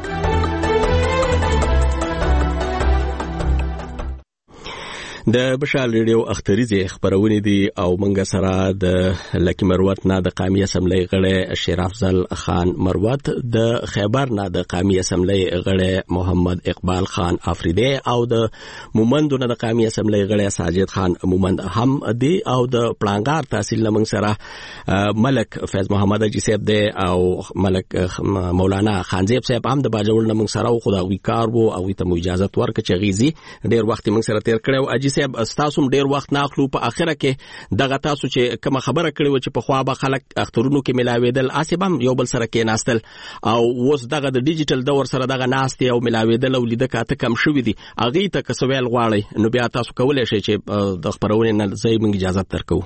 د مشال ریډیو اختریزه خبرونه دي او منګه سره د لکی مروت نه د قومي اسمبلی غړی شیر افضل خان مروت، د خیبر نه د قومي اسمبلی غړی محمد اقبال خان افریدی او د مومند نه د قومي اسمبلی غړی ساجد خان مومند هم دي او د پلانګار تحصیل لمن سره ملک فیض محمد اجي صاحب دی او ملک مولانا خانزیب صاحب هم د باجوړ لمن سره خو دا وی کار وو او ته اجازه ورکړه چې غیزي ډیر وخت من سره تیر کړو. اجي صاحب تاسو ډیر وخت نه اخلو، په اخره کې دغه تاسو چې کوم خبره کړې و چې په خوا به خلک اخترونو کې ملاویدل اسبم یو بل سره کې ناستل او اوس دغه د ډیجیټل دور سره دغه ناستي او ملاویدل او لیده کاته کم شوې دي، اغه ته کسویل غواړي نو بیا تاسو کولای شئ چې د خبرونه نه زې موږ اجازه درکو.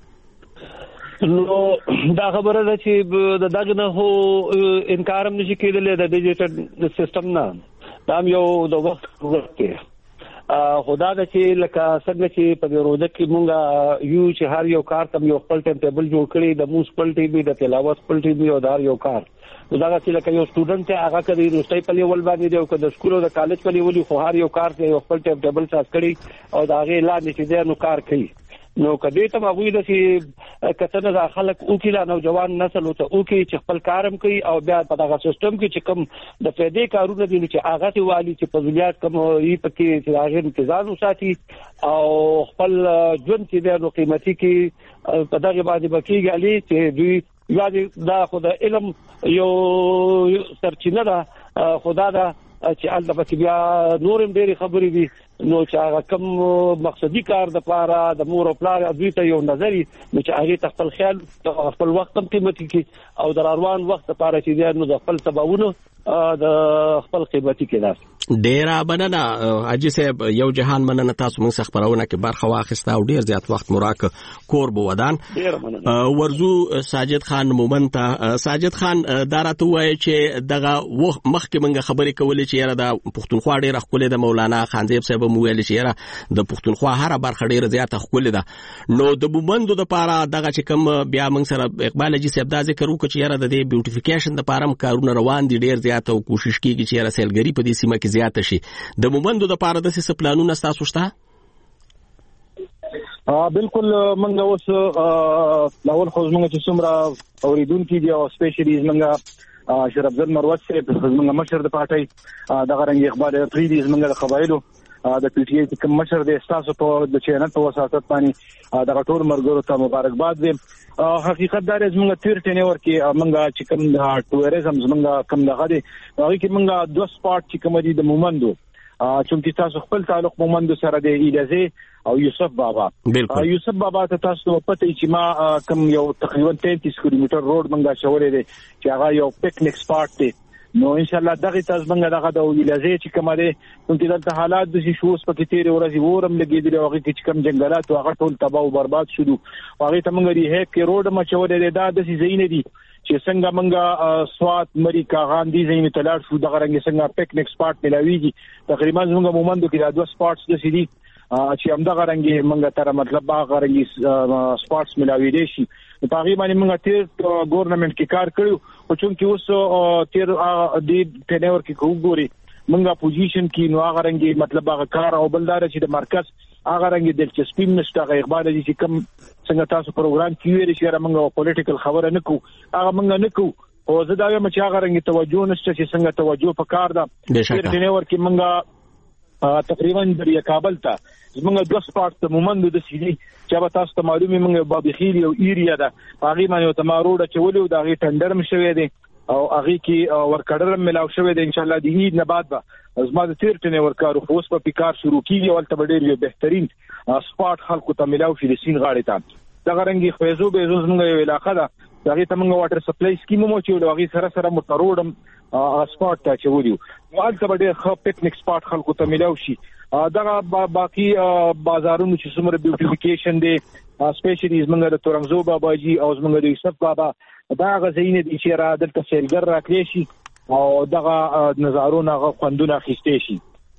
نو دا خبره ده چې دغه نه هو انکارم نشي کېدل د ډیجیټل سیستم نه، دا یو د وخت ورته خدا د چې لکه څنګه چې په روزه کې مونږه یو چې هر یو کار تم یو خپل ټیم ټیبل جوړ کړی، د موږ خپل ټیم د تلاوت خپل ټیم او دار یو کار دا چې لکه یو سټوډنټ هغه کوي روستۍ په لیول باندې دی او که د سکول او د کالج په لیول خو هر یو کار یو خپل ټیم ټیبل ساز کړی او دا غي لاندې چې نو کار کوي. نو کدی ته مغوی د چې کتنه د خلک او کې لا نوجوان نسل او ته او کې چې خپل کارم کوي او بیا په دغه سیستم کې چې کوم د فائدې کارونه دي چې هغه ته والی چې پزولیات کوم یې پکې چې هغه انتظام وساتي او خپل ژوند کې د قیمتي کې په دغه باندې بکیږي علي چې دوی یادي دا خدای علم یو سرچینه ده خدا دا چې الله پکې بیا نورم ډېری خبرې دي نو چې هغه کوم مقصدی کار د پاره د مور او پلار دوی ته یو نظری نو چې هغه خپل خیال خپل وخت هم قیمتي کی او د روان وخت لپاره چې نو د خپل سباونه د خپل قیمتي کې ده.
ډیره مننه اجي صاحب، یو جهان مننه تاسو موږ خبرونه کې برخه واخیسته او ډیر زیات وخت مراک کور بو ودان. ورزو ساجد خان مومند ته ساجد خان دارته وای چې دغه مخکې موږ خبرې کولې چې یاره د پښتونخوا ډیره خپل د مولانا خانزیب صاحب مو ویل چې یاره د پښتونخوا هر برخه ډیره زیاته خپل ده، نو د مومندو د پاره دغه چې کوم بیا موږ سره اقبال اجي صاحب دا ذکر وکړي چې یاره د بیوټیفیکیشن د پاره کارونه روان دي ډیر زیاته او کوشش کیږي چې یاره سیلګری په دې سیمه کې زیاته شي. د مومندو د پاره د څه پلانونه تاسو شته؟
ا بالکل موږ اوس لاول خو موږ چې څومره اوریدونکو دي او سپیشلی موږ شیر افضل مروت سره موږ مشر د پارټي دغه رنګ اخبار فریدي موږ د قبایلو د پی ټی ای کوم مشر د تاسو په د چینل په وساتت باندې دغه ټول مرګورو ته مبارکباد دي. حقیقت دا زموږ تیر ټینور کې موږ چې کوم ټوریزم زموږ کوم دغه دی هغه کې موږ دوه سپاټ چې کوم دي د مومندو چې تاسو خپل تعلق مومندو سره دی ایلازه او یوسف بابا. یوسف بابا ته تاسو پته چې ما کوم یو تقریبا تینتیس کیلومتر روډ موږ شاورې دی چې هغه یو پکنیک سپاټ دی. نو ان شاء الله دغه تاسو موږ دغه د ایلازه چې کوم دی کوم دلته حالات د شي شوس پکې تیر ورځي ورم لګیدل او هغه چې کوم جنگلات او هغه ټول تباہ او برباد شول هغه ته موږ ریه کې روډ ما شاورې دی دا د شي زین دي چې څنګه موږ سوات مری کاغان دي زین تلار شو دغه رنګ څنګه پکنیک سپاټ ملاویږي تقریبا موږ مومندو کې دا دوه سپاټس د سړي چې همدغه رنګ موږ تر مطلب هغه رنګ سپاټس ملاوي دي شي په هغه باندې موږ تیر ګورنمنت کې کار کړو او چې اوس تیر د ټینور کې وګوري موږ پوزیشن کې نو هغه رنګ مطلب هغه کار او بلدار چې د مرکز هغه رنګ دلچسپي نشته هغه اقبال دي چې کوم څنګه تاسو پروګرام کې ویل چې موږ پولیټیکل خبره نکو هغه موږ نکو او زه دا وایم چې هغه رنګ توجه نشته چې څنګه توجه پکار ده. ټینور کې موږ تقریبا د کابل ته زمونږ دوه سپاټ ته مومندو د سیدي چې به تاسو ته معلومي موږ بابخیل یو ایریا ده هغه باندې ته ماروډه چولې دا غي ټندر مشوي دي او هغه کې ورکړل ملاو شوی دی ان شاء الله د عید نه بعد به زما د تیر ټنه ورکارو خو اوس په پکار شروع کیږي او تل ډېر یو بهترین سپاټ خلکو ته ملاو شي د سین غاړې ته دا غرنګي خوځو به زموږ یو علاقه ده هغه ته موږ واټر سپلای سکیم مو چې هغه سره سره موټروډم سپاټ ته چولیو وال ته ډېر ښه پکنیک سپاټ خلکو ته ملاو شي دا باقي بازارونو چې څومره بیوټیفیکیشن دي سپیشلی زمونږ د تورنګزو بابا جی او زمونږ د یوسف بابا دا غزین دي چې را دلته سیلګر راکړي شي او دغه نظارونه غو خوندونه اخیستې شي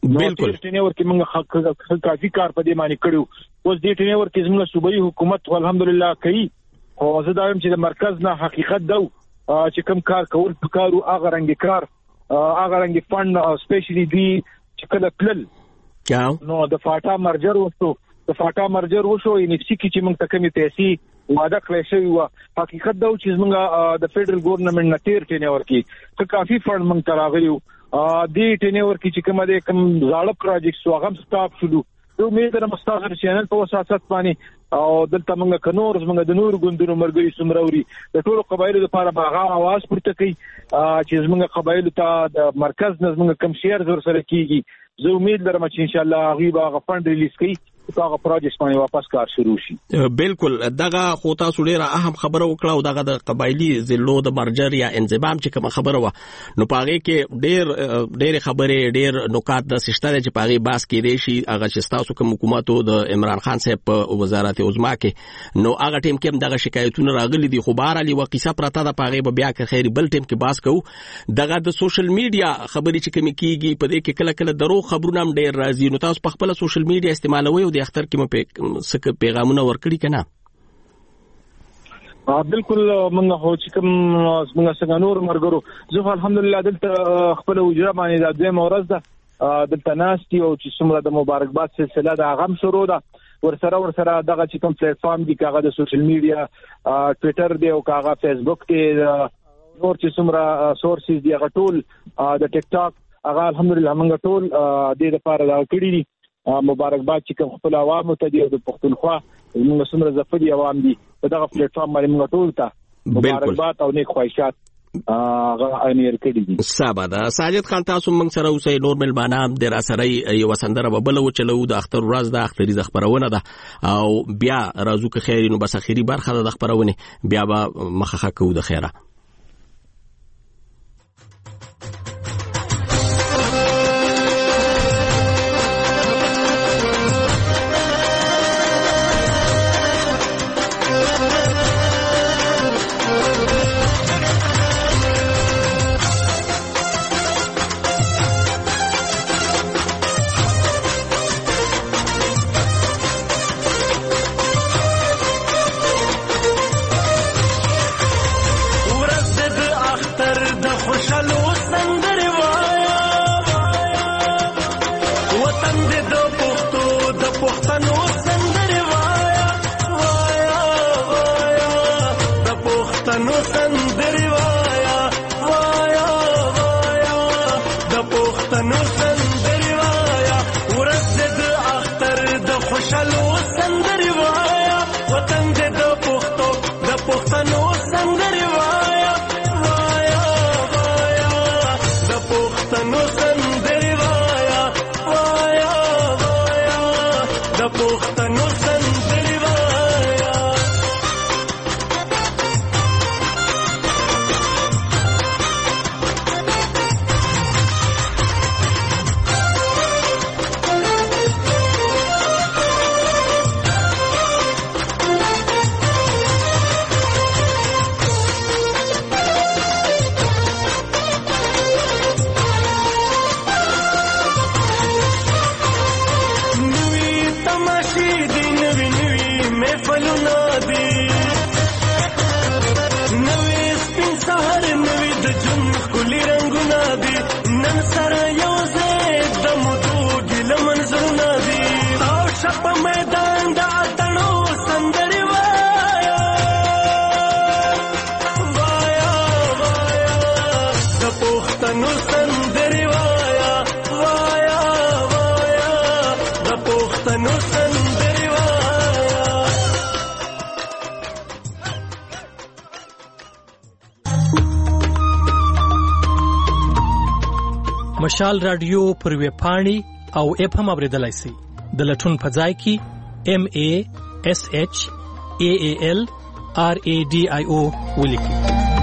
بالکل
ټینور کې موږ کافي کار په دې باندې کړو. اوس دې ټینور کې موږ صوبایي حکومت الحمدلله کوي او زه دا وایم چې د مرکز نه حقیقت دا چې کوم کار کول پکارو هغه رنګ کار هغه رنګ فند سپیشلی دی چې کله پلل نو د فاټا مرجر وشو د فاټا مرجر وشو انفسي کې چې موږ تکمه پیسې وعده کړی شوی و. حقیقت دا چې موږ د فدرل ګورنمنت نه تیر ټینور کې کافي فند موږ تراغلیو دې ټینور کې چې کوم د کوم زاړه پروجیکټ واغم سټاپ شلو. نو مې د مستاخر چینل په وساست باندې او دلته موږ کنور موږ د نور ګوندونو مرګري سمروري د ټولو قبایلو لپاره باغه आवाज پورته کوي چې موږ قبایلو ته د مرکز نظم کم شیر زور سره کیږي. زه امید لرم چې ان شاء الله غیبا غفند ریلیز کوي هغه پروجیکټ باندې واپس کار شروع شي.
بالکل دغه خو تاسو ډیره اهم خبره وکړه او دغه د قبایلی ضلعو د مرجر یا انضمام چې کوم خبره و نو پاره کې ډیر ډیر خبره ډیر نکات د سشتره چې پاره باس کې دی شي هغه چې تاسو کوم حکومتو د عمران خان صاحب په وزارت عظما کې نو هغه ټیم کې دغه شکایتونه راغلي دي خو بهر علي وقیسه پرته د پاره به بیا کې خیر بل ټیم کې باس کوو. دغه د سوشل میډیا خبرې چې کوم کیږي په دې کې کله کله درو خبرونه هم ډیر راځي نو تاسو په خپل سوشل میډیا استعمالوي د اختر کې مې څه پیغامونه ورکړي کنه؟
بالکل موږ هو چې کوم موږ څنګه نور مرګرو زه الحمدلله دلته خپل وجره باندې د دوه مورز ده دلته ناشتي او چې څومره د مبارکباد سلسله د غم شروع ده ورسره ورسره دغه چې کوم پلیټ فارم دی کاغه د سوشل میډیا ټوئیټر دی او کاغه فیسبوک دی نور چې څومره سورسز دی هغه ټول د ټیک ټاک هغه الحمدلله موږ ټول د دې لپاره دا کړی دي. مبارکباد چې کوم خپل عوامو ته دی او د پښتونخوا موږ څومره ظفري عوام دي په دغه پلیټ فارم باندې موږ ټول ته مبارکباد او نیک خواهشات هغه امیر کړی دي.
صاحب دا ساجد خان تاسو موږ سره اوسئ نور ملمانه هم د راسره یو سندره ببل و چلو د اختر ورځ د اختري د خبرونه ده او بیا راځو که خیر نو بس اخیری برخه د خبرونه بیا به مخه کو د خیره.
مشال رادیو پر ویب پاڼې او اپ هم اوریدلای شئ. د لټون په ځای کې ام ا اس اچ ا ا ال ار ا ډي آی او ولیکئ.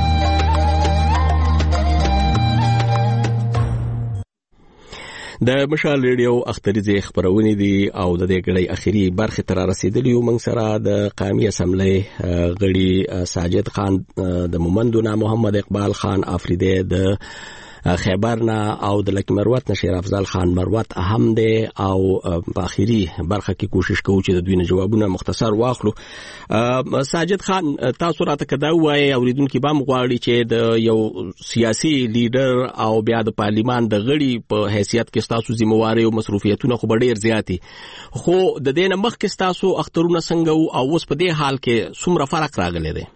د مشال ریډیو اختریزي خبرونه دي او د دې غړي اخیری برخه تر رسیدلی یو موږ سره د قومي اسمبلی غړي ساجد خان د مومندونه محمد اقبال خان افریدی د خیبر نه او د لک مروت نه شیر افضل خان مروت اهم دی او په اخیری برخه کې کوشش کوو چې د دوی نه جوابونه مختصر واخلو. ساجد خان تاسو راته کدا وایي اوریدونکو به مغواړي چې د یو سیاسي لیډر او بیا د پارلیمان د غړي په حیثیت کې تاسو ذمہواری او مصروفیتونه خو ډیر زیاتی، خو د دې نه مخکې تاسو اخترونه څنګه او اوس په دې حال کې څومره فرق راغلی دی؟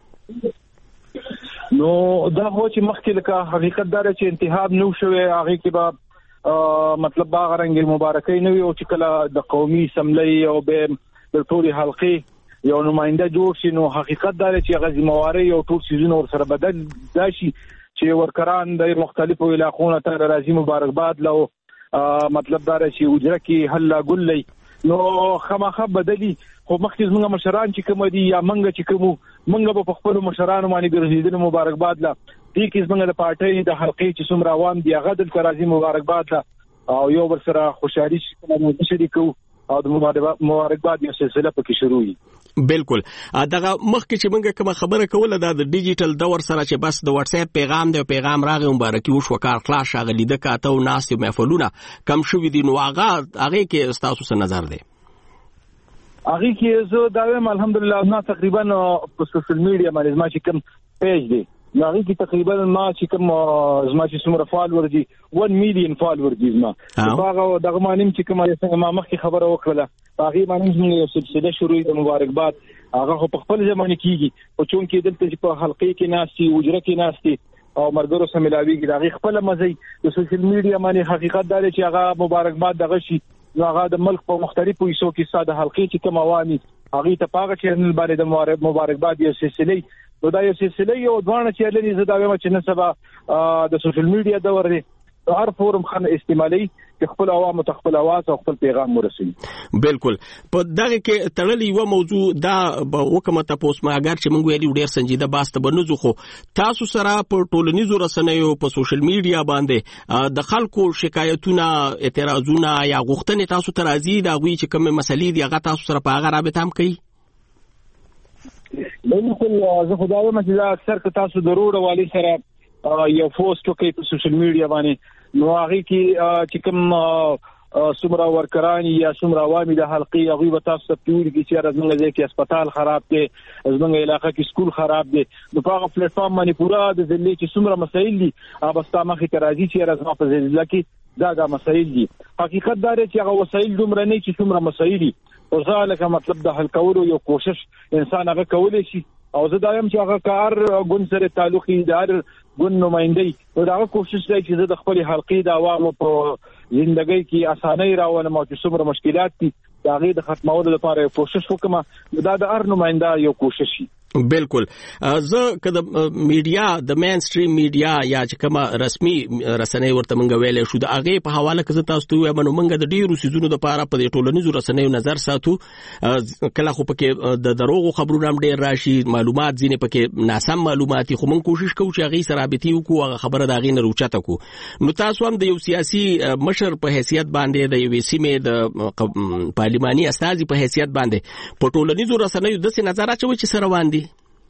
نو دا خو چې مخکې لکه حقیقت دار چې انتخاب نو شوی هغه کې به مطلب باغ رنګ مبارکي نو او چې کله د قومي سملي او به د ټولي حلقې یو نماینده جوړ شي، نو حقیقت دار چې هغه ذمہواری او ټول سيزونه ور سره بدل داشي چې ورکران د مختلفو علاقونو ته راځي مبارکباد لو مطلب دار چې وجره کې حل ګلې نو خامخا بدلی. خو مخکې زموږ مشران چې کوم دي یا منګه چې کوم منګه په خپل مشرانو باندې ګرځیدل مبارکباد لا دي کې زموږ د پارټۍ د حلقې چې څومره عوام دي هغه د راځي مبارکباد لا او یو بل سره خوشحالي شریکو او د مبارکباد یو سلسله پکې شروع وي.
بالکل دغه مخکې چې موږ کوم خبره کوله د ډیجیټل دور سره چې بس د واتس اپ پیغام دی پیغام راغی مبارکي وشو کار خلاص شغلی د کاته او ناس یو محفلونه کم شو دي، نو هغه هغه کې تاسو څه نظر دی؟
هغه کې زه دا وایم الحمدلله ما تقریبا په سوشل میډیا باندې ما چې کوم پیج دی نو هغه کې تقریبا ما چې کوم زما چې څومره فالوور دي one million فالوور دي زما هغه دغه مانیم چې کوم څنګه ما مخکې خبره وکړه هغه باندې یو سلسله شروع د مبارکباد هغه په خپل ځمانه کیږي او چون کې دلته چې په حلقې کې ناشتي وجره کې ناشتي او مرګرو سره ملاويږي هغه خپل مزي د سوشل میډیا باندې حقیقت دار چې هغه مبارکباد دغه شي نو هغه د ملک په مختلفو حصو کې ساده حلقې چې کوم عوامي هغه ته پاغه چینل باندې د مبارکباد یو سلسله نو دا یو سلسله یو ځوان چې لري زه دا وایم چې نه سبا د سوشل میډیا دور دی هر فورم خان استعمالي چې خپل عوامو ته خپل आवाज او خپل پیغام ورسوي.
بالکل په دغه کې تړلې یو موضوع دا وکمه تاسو ما اگر چې موږ ویلي ډیر سنجیده باسته بنځو خو تاسو سره په ټولنیزو رسنیو په سوشل میډیا باندې د خلکو شکایتونه اعتراضونه یا غوښتنې تاسو ته راځي دا غوي چې کوم مسلې دی هغه تاسو سره په هغه رابطه هم کوي؟
بالکل زه خدای وایم چې اکثر که تاسو ضرور والی سره یو پوسټ کوي په سوشل میډیا باندې نو هغه کې چې کوم سمرا ورکران یا سمرا عوامي د حلقې هغه به تاسو ته پیور کې چې راځي لږه کې هسپتال خراب دي زمونږ علاقې کې سکول خراب دي نو په هغه پلیټ فارم باندې پورا د ځلې چې سمرا مسایل دي هغه ستا مخې ته راځي چې راځي په ځلې کې دا دا مسایل دي. حقیقت دا دی چې هغه وسایل دومره نه چې سمرا مسایل دي او ځکه مطلب د حل کولو یو کوشش انسان هغه کولای شي او زه دا یم چې هغه کار ګوند سره تعلق دار ګوند نمائندګي او دا کوشش کوي چې د خپل حلقې د عوامو په ژوندۍ کې اسانۍ راولم او چې څومره مشکلات دي دا غي د ختمولو لپاره کوشش وکم دا د هر نمائنده یو کوشش شي.
بالکل زه کله میډیا د مین سټریم میډیا یا چې کومه رسمي رسنۍ ورته مونږ ویلې شو د هغه په حواله کې تاسو ته وایم نو مونږ د ډیرو سيزونو لپاره په ټولنیزو رسنیو نظر ساتو کله خو پکې د دروغو خبرونه هم ډیر راشي معلومات ځینې پکې ناسم معلومات خو مونږ کوشش کوو چې هغه سره رابطي وکړو هغه خبره دا غي نه روچته کو. نو تاسو هم د یو سیاسي مشر په حیثیت باندې د یو سیمې د پارلماني استازي په حیثیت باندې په ټولنیزو رسنیو د څه نظر اچوي چې سره وان دي؟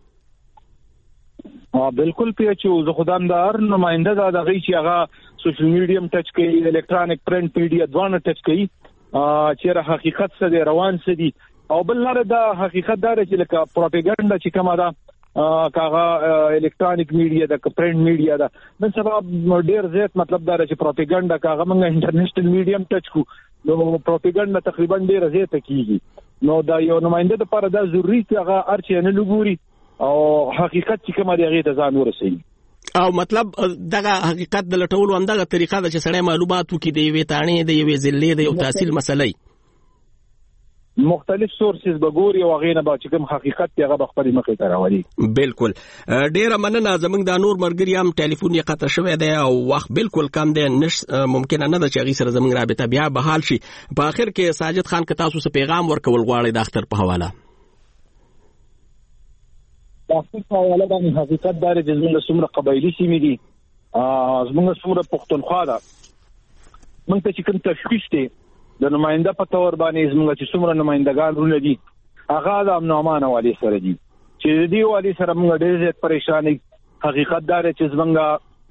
ها بالکل پی چې زه خدام د هر نمائنده دا دغه چې هغه سوشل میډیم ټچ کوي الکترونیک پرنٹ میډیا دوانه ټچ کوي چې را حقیقت څه روان څه دي او بل لاره دا حقیقت دار چې لکه پروپاګاندا چې کومه دا کاغه الکترونیک میډیا د پرنٹ میډیا دا نن سبا ډیر زیات مطلب دا چې پروپاګاندا کاغه موږ انټرنیشنل میډیم ټچ کو نو پروپاګاندا تقریبا ډیر زیات کیږي نو دا یو نمائنده لپاره دا ضروری چې هغه ارچ نه لګوري او حقیقت چې کومه دی هغه ته ځان ورسوي
او مطلب دغه حقیقت د لټولو اندغه طریقه د چې سړی معلوماتو کې دی وی تانې دی وی ځلې دی او تحصیل مسلې
مختلف سورسز بګوري او غینه با چې کوم حقیقت دی هغه خپل مخې ته راوړي.
بالکل ډیره مننه زمونږ د نور مرګري هم ټلیفون یې قطع شوی دی او وخت بالکل کم دی نش ممکن نه د چغي سره زمونږ رابطه بیا بحال شي. په اخر کې ساجد خان که تاسو څه پیغام ورکول غواړئ د اختر په حواله؟
تاسو په حواله باندې حقیقت دار چې زموږ څومره قبایلی سیمې دي زموږ څومره پښتونخوا ده موږ ته چې کوم تشخیص دی د نمائنده په تور باندې زموږ چې څومره نمائندگان رونه دي هغه د امن او امان والی سره دي چې دې والی سره موږ ډېر زیات پریشانې حقیقت دار چې زموږ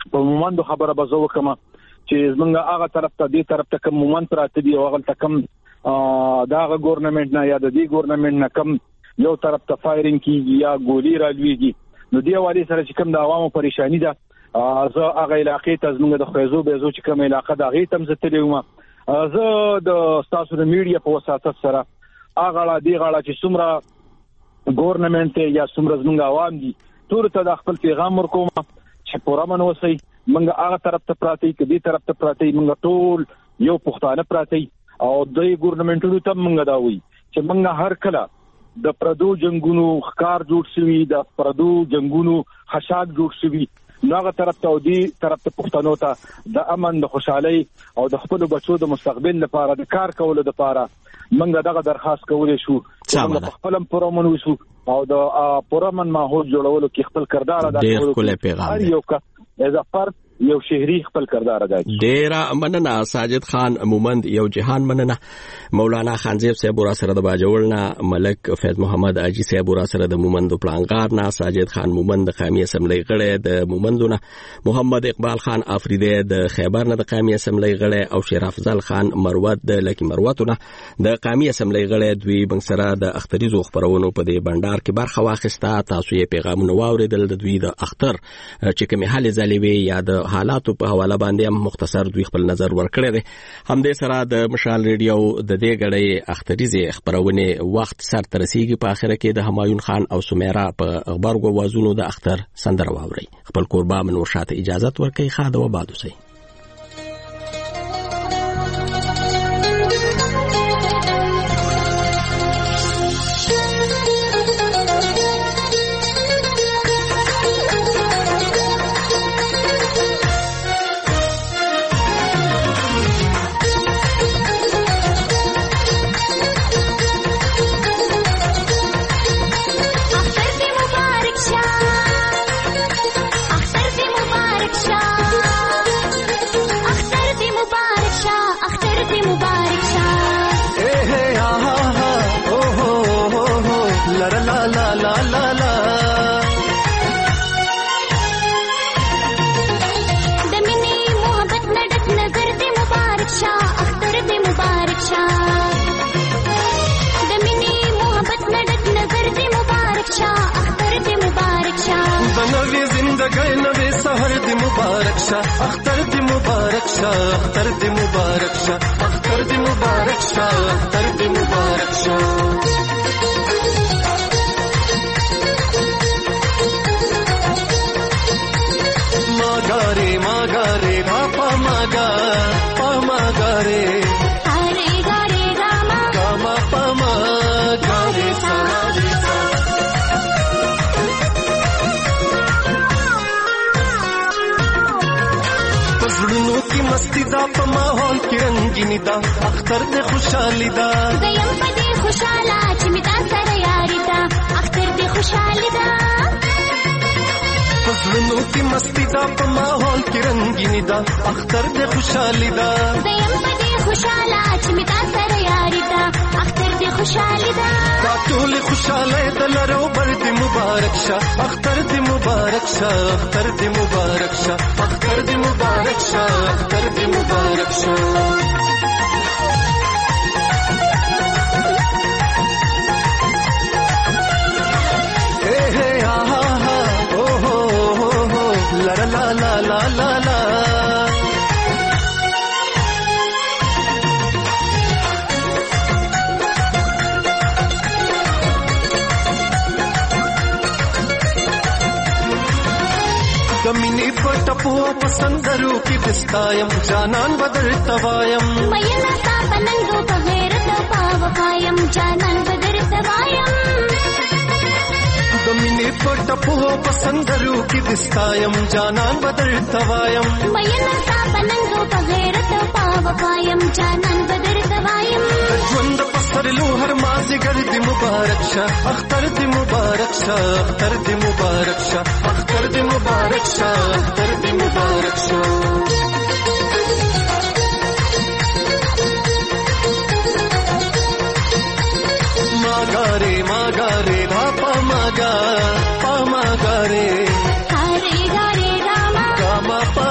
په مومند خبره به زه وکم چې زمونږ هغه طرف ته دې طرف ته کوم مومند پراته دي او هغه ته کوم داغه ګورنمنت نه یا د دې ګورنمنت نه کوم یو طرف ته فایرینګ کیږي یا ګولې راځي نو دی والی سره چې کوم د عوامو پریشانی ده زه هغه علاقې ته زمونږ د خوځو به زو چې کوم علاقې د هغه تم زته لیوم زه د تاسو د میډیا په وساتت سره هغه لا دی غاړه چې څومره ګورنمنت یا څومره زمونږ عوام دي ټول ته د خپل پیغام ورکوم چې پوره من وسی منګه هغه طرف ته پراتی کدي طرف ته پراتی منګه ټول یو پښتانه پراتی او د ګورنمنټونو ته منګه دا وي چې منګه هر کله د پردو جنگونو ښکار جوړ شوی د پردو جنگونو خشاک جوړ شوی ناغه طرف ته دی طرف ته پښتنو ته د امن د خوشحالي او د خپل بچو د مستقبل لپاره د کار کولو لپاره منګه دغه درخواست کولای شو چې خپلم پرمن وشو او د پرمن ماحول جوړولو کې خپل کردار ادا کولو هر یو کا از فرد یو شهري خپل کردار ادا کوي.
ډیر مننه ساجد خان مومند یو جهان مننه مولانا خانزیب صاحب را سره د باجوړنا ملک فیض محمد اجي صاحب را سره د مومند پلانګار نه ساجد خان مومند د قومي اسمبلی غړی د مومندونه محمد اقبال خان افریدی د خیبر نه د قومي اسمبلی غړی او شیر افضل خان مروت د لکی مروتونه د قومي اسمبلی غړی دوی بنګسره د اختریزو خبرونو په دې بندر کې برخه واخیسته. تاسو یې پیغامونه واوریدل د دوی د اختر چې کومه حل زلیوی یا د حالاتو په حواله باندې هم مختصر دوی خپل نظر ورکړی دی. همدې سره د مشال ریډیو د دې غړې اختریزي خبرونه وخت سر ترسیږي. په اخر کې د همایون خان او سمیرا په خبرګو وازونو د اختر سندره واوري. خپل قربا من ورشاته اجازه ورکړي. خاده و بادو سي
اختر دی مبارک شاه اختر دی مبارک شاه اختر دی مبارک شاه اختر دی مبارک شاه ماګاره ماګاره پاپا ماګا پاماګاره اره ګاره ګاما ګاما پاماګاره سلام زړونو کې مستی دا په ماحول کې رنگینی دا اختر دې خوشحالي دا زیم په دې خوشاله چې می تا سره یاري دا اختر دې خوشحالي دا زړونو کې مستی دا په ماحول کې رنگینی دا اختر دې خوشحالي دا زیم په دې خوشاله چې می تا سره یاري دا اختر دې خوشحالي دا ټول خوشاله دلرو بر دې مبارک شه اختر دې مبارک شه اختر دې مبارک شه اختر دې مبارک شه اختر دې مبارک شه اے ہے آہا ہا او ہو ہو ہو لا لا لا لا لا لا کمینی پټپو پسندرو کی دستایم جانان بدر توایم مینا تا پننګو په غیرت پاو پایم جانان بدر توایم کمینی پټپو پسندرو کی دستایم جانان بدر توایم مینا تا پننګو په غیرت پاو پایم جانان بدر توایم ژوند پستر لو هر مازی ګرد مبارک شه اختر دی مبارک شه اختر دی مبارک شه اختر دی مبارک شه اختر دی مبارک شه ماګاره ماګاره پاپا ماګا پاماګاره هاري ګاره راما ګاما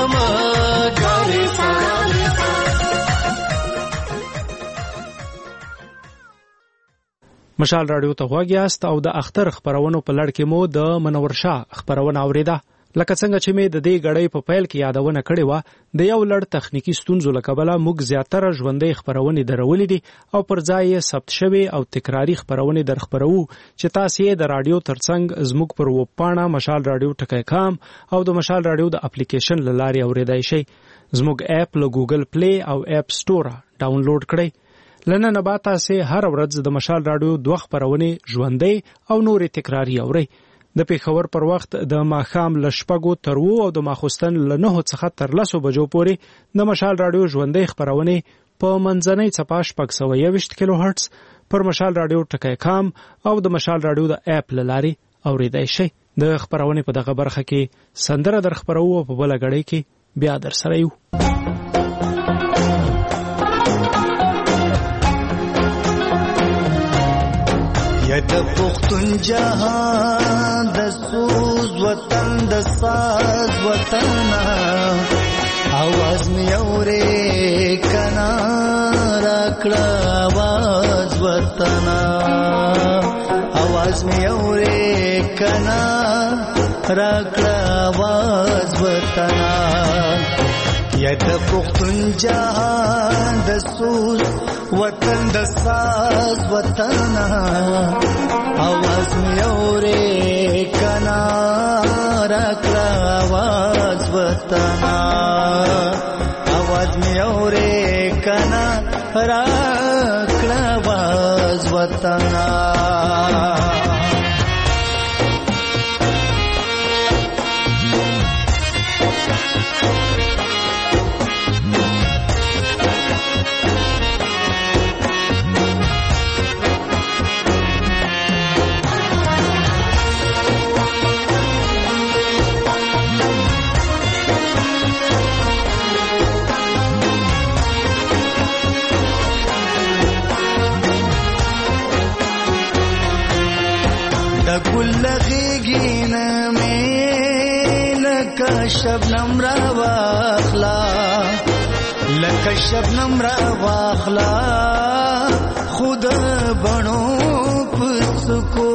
مشال رادیو ته غواګیاست او د اختر خبرونو په لړ کې مو د منور شاه خبرونه اوریده. لکه څنګه چې مې د دې غړې په پیل کې یادونه کړې و، د یو لړ تخنیکی ستونزو لکبله موږ زیاتره ژوندۍ خبرونه درولې دي او پر ځای یې ثبت شوی او تکراری خبرونه درخبرو چې تاسو یې د رادیو ترڅنګ زموږ پر وپاڼه مشال رادیو ټکی کام او د مشال رادیو د اپلیکیشن لاري اوریدای شئ. زموږ اپ له ګوګل پلی او اپ سٹور ډاونلوډ کړئ. لنه بعد تاسو هر ورځ د مشال رادیو دوه خبرونه ژوندۍ او نورې تکراری اورئ. د پیښور پر وخت د ماښام ل شپږو تر وو او د ماخوستن ل نهو څخه تر لسو بجو پورې د مشال رادیو ژوندۍ خبرونه په منځنۍ څپه شپږ سوه یوویشت کیلو هرتز پر مشال رادیو ټکی کام او د مشال رادیو د اپ لاري اوریدای شئ. د خبرونه په دغه برخه کې سندره در خبرو په بل غړې کې بیا در سره یو.
د پختون جهان د سوز وطن د ساز وطن आवाज می اورې کنا راکړه आवाज وطن आवाज می اورې کنا راکړه आवाज وطن یا د پختون جهان د سوز وطن د ساز وطن आवाज می اورې کنا راکړه आवाज وطن आवाज می اورې کنا راکړه आवाज وطن. شبنم را واخلا لکه شبنم را واخلا خود بنو پسکو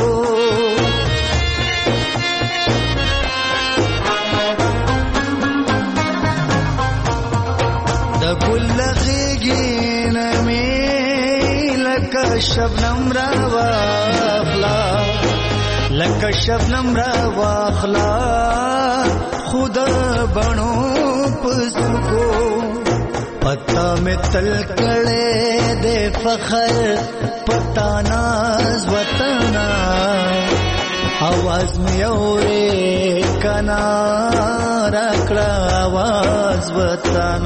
د ګل غیګین می لکه شبنم را واخلا لکه شبنم را واخلا خود بنو پسکو پتا میں تل کڑے دے فخر پتا ناز وطن आवाज میں اورے کنا راکڑا आवाज وطن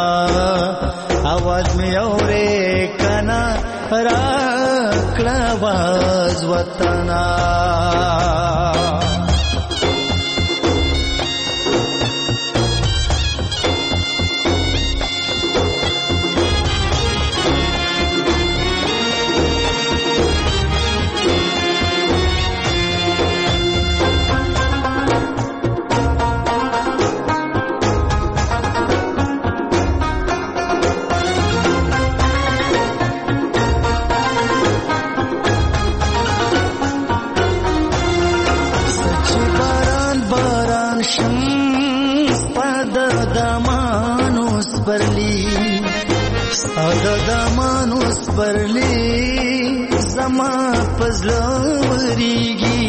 आवाज میں اورے کنا راکڑا आवाज وطن. برلی زما پزلوریږي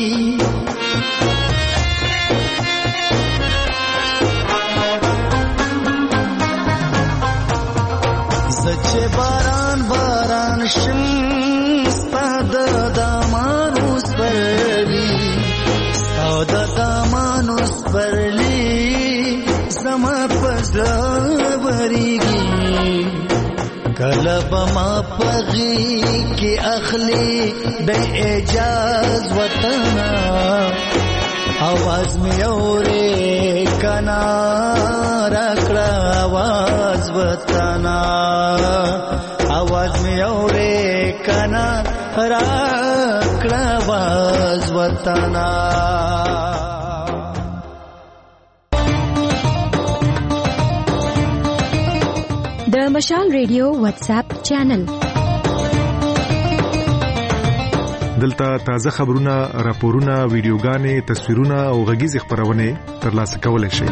زچه باران باران شم ستاد دامانو سپرلی ستاد دامانو سپرلی زما پزلوریږي کلب ما پغی کی اخلی بے اجاز وطن आवाज میں اورے کنا راکڑا आवाज وطن आवाज میں اورے کنا راکڑا आवाज وطن.
د مشال ریډیو واتس اپ چینل
دلته تازه خبرونه، راپورونه، ویډیوګانې، تصویرونه او غږیز خبرونه ترلاسه کولای شئ.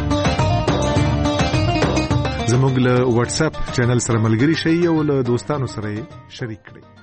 زموږ له واتس اپ چینل سره ملګري شئ او له دوستانو سره شریک کړئ.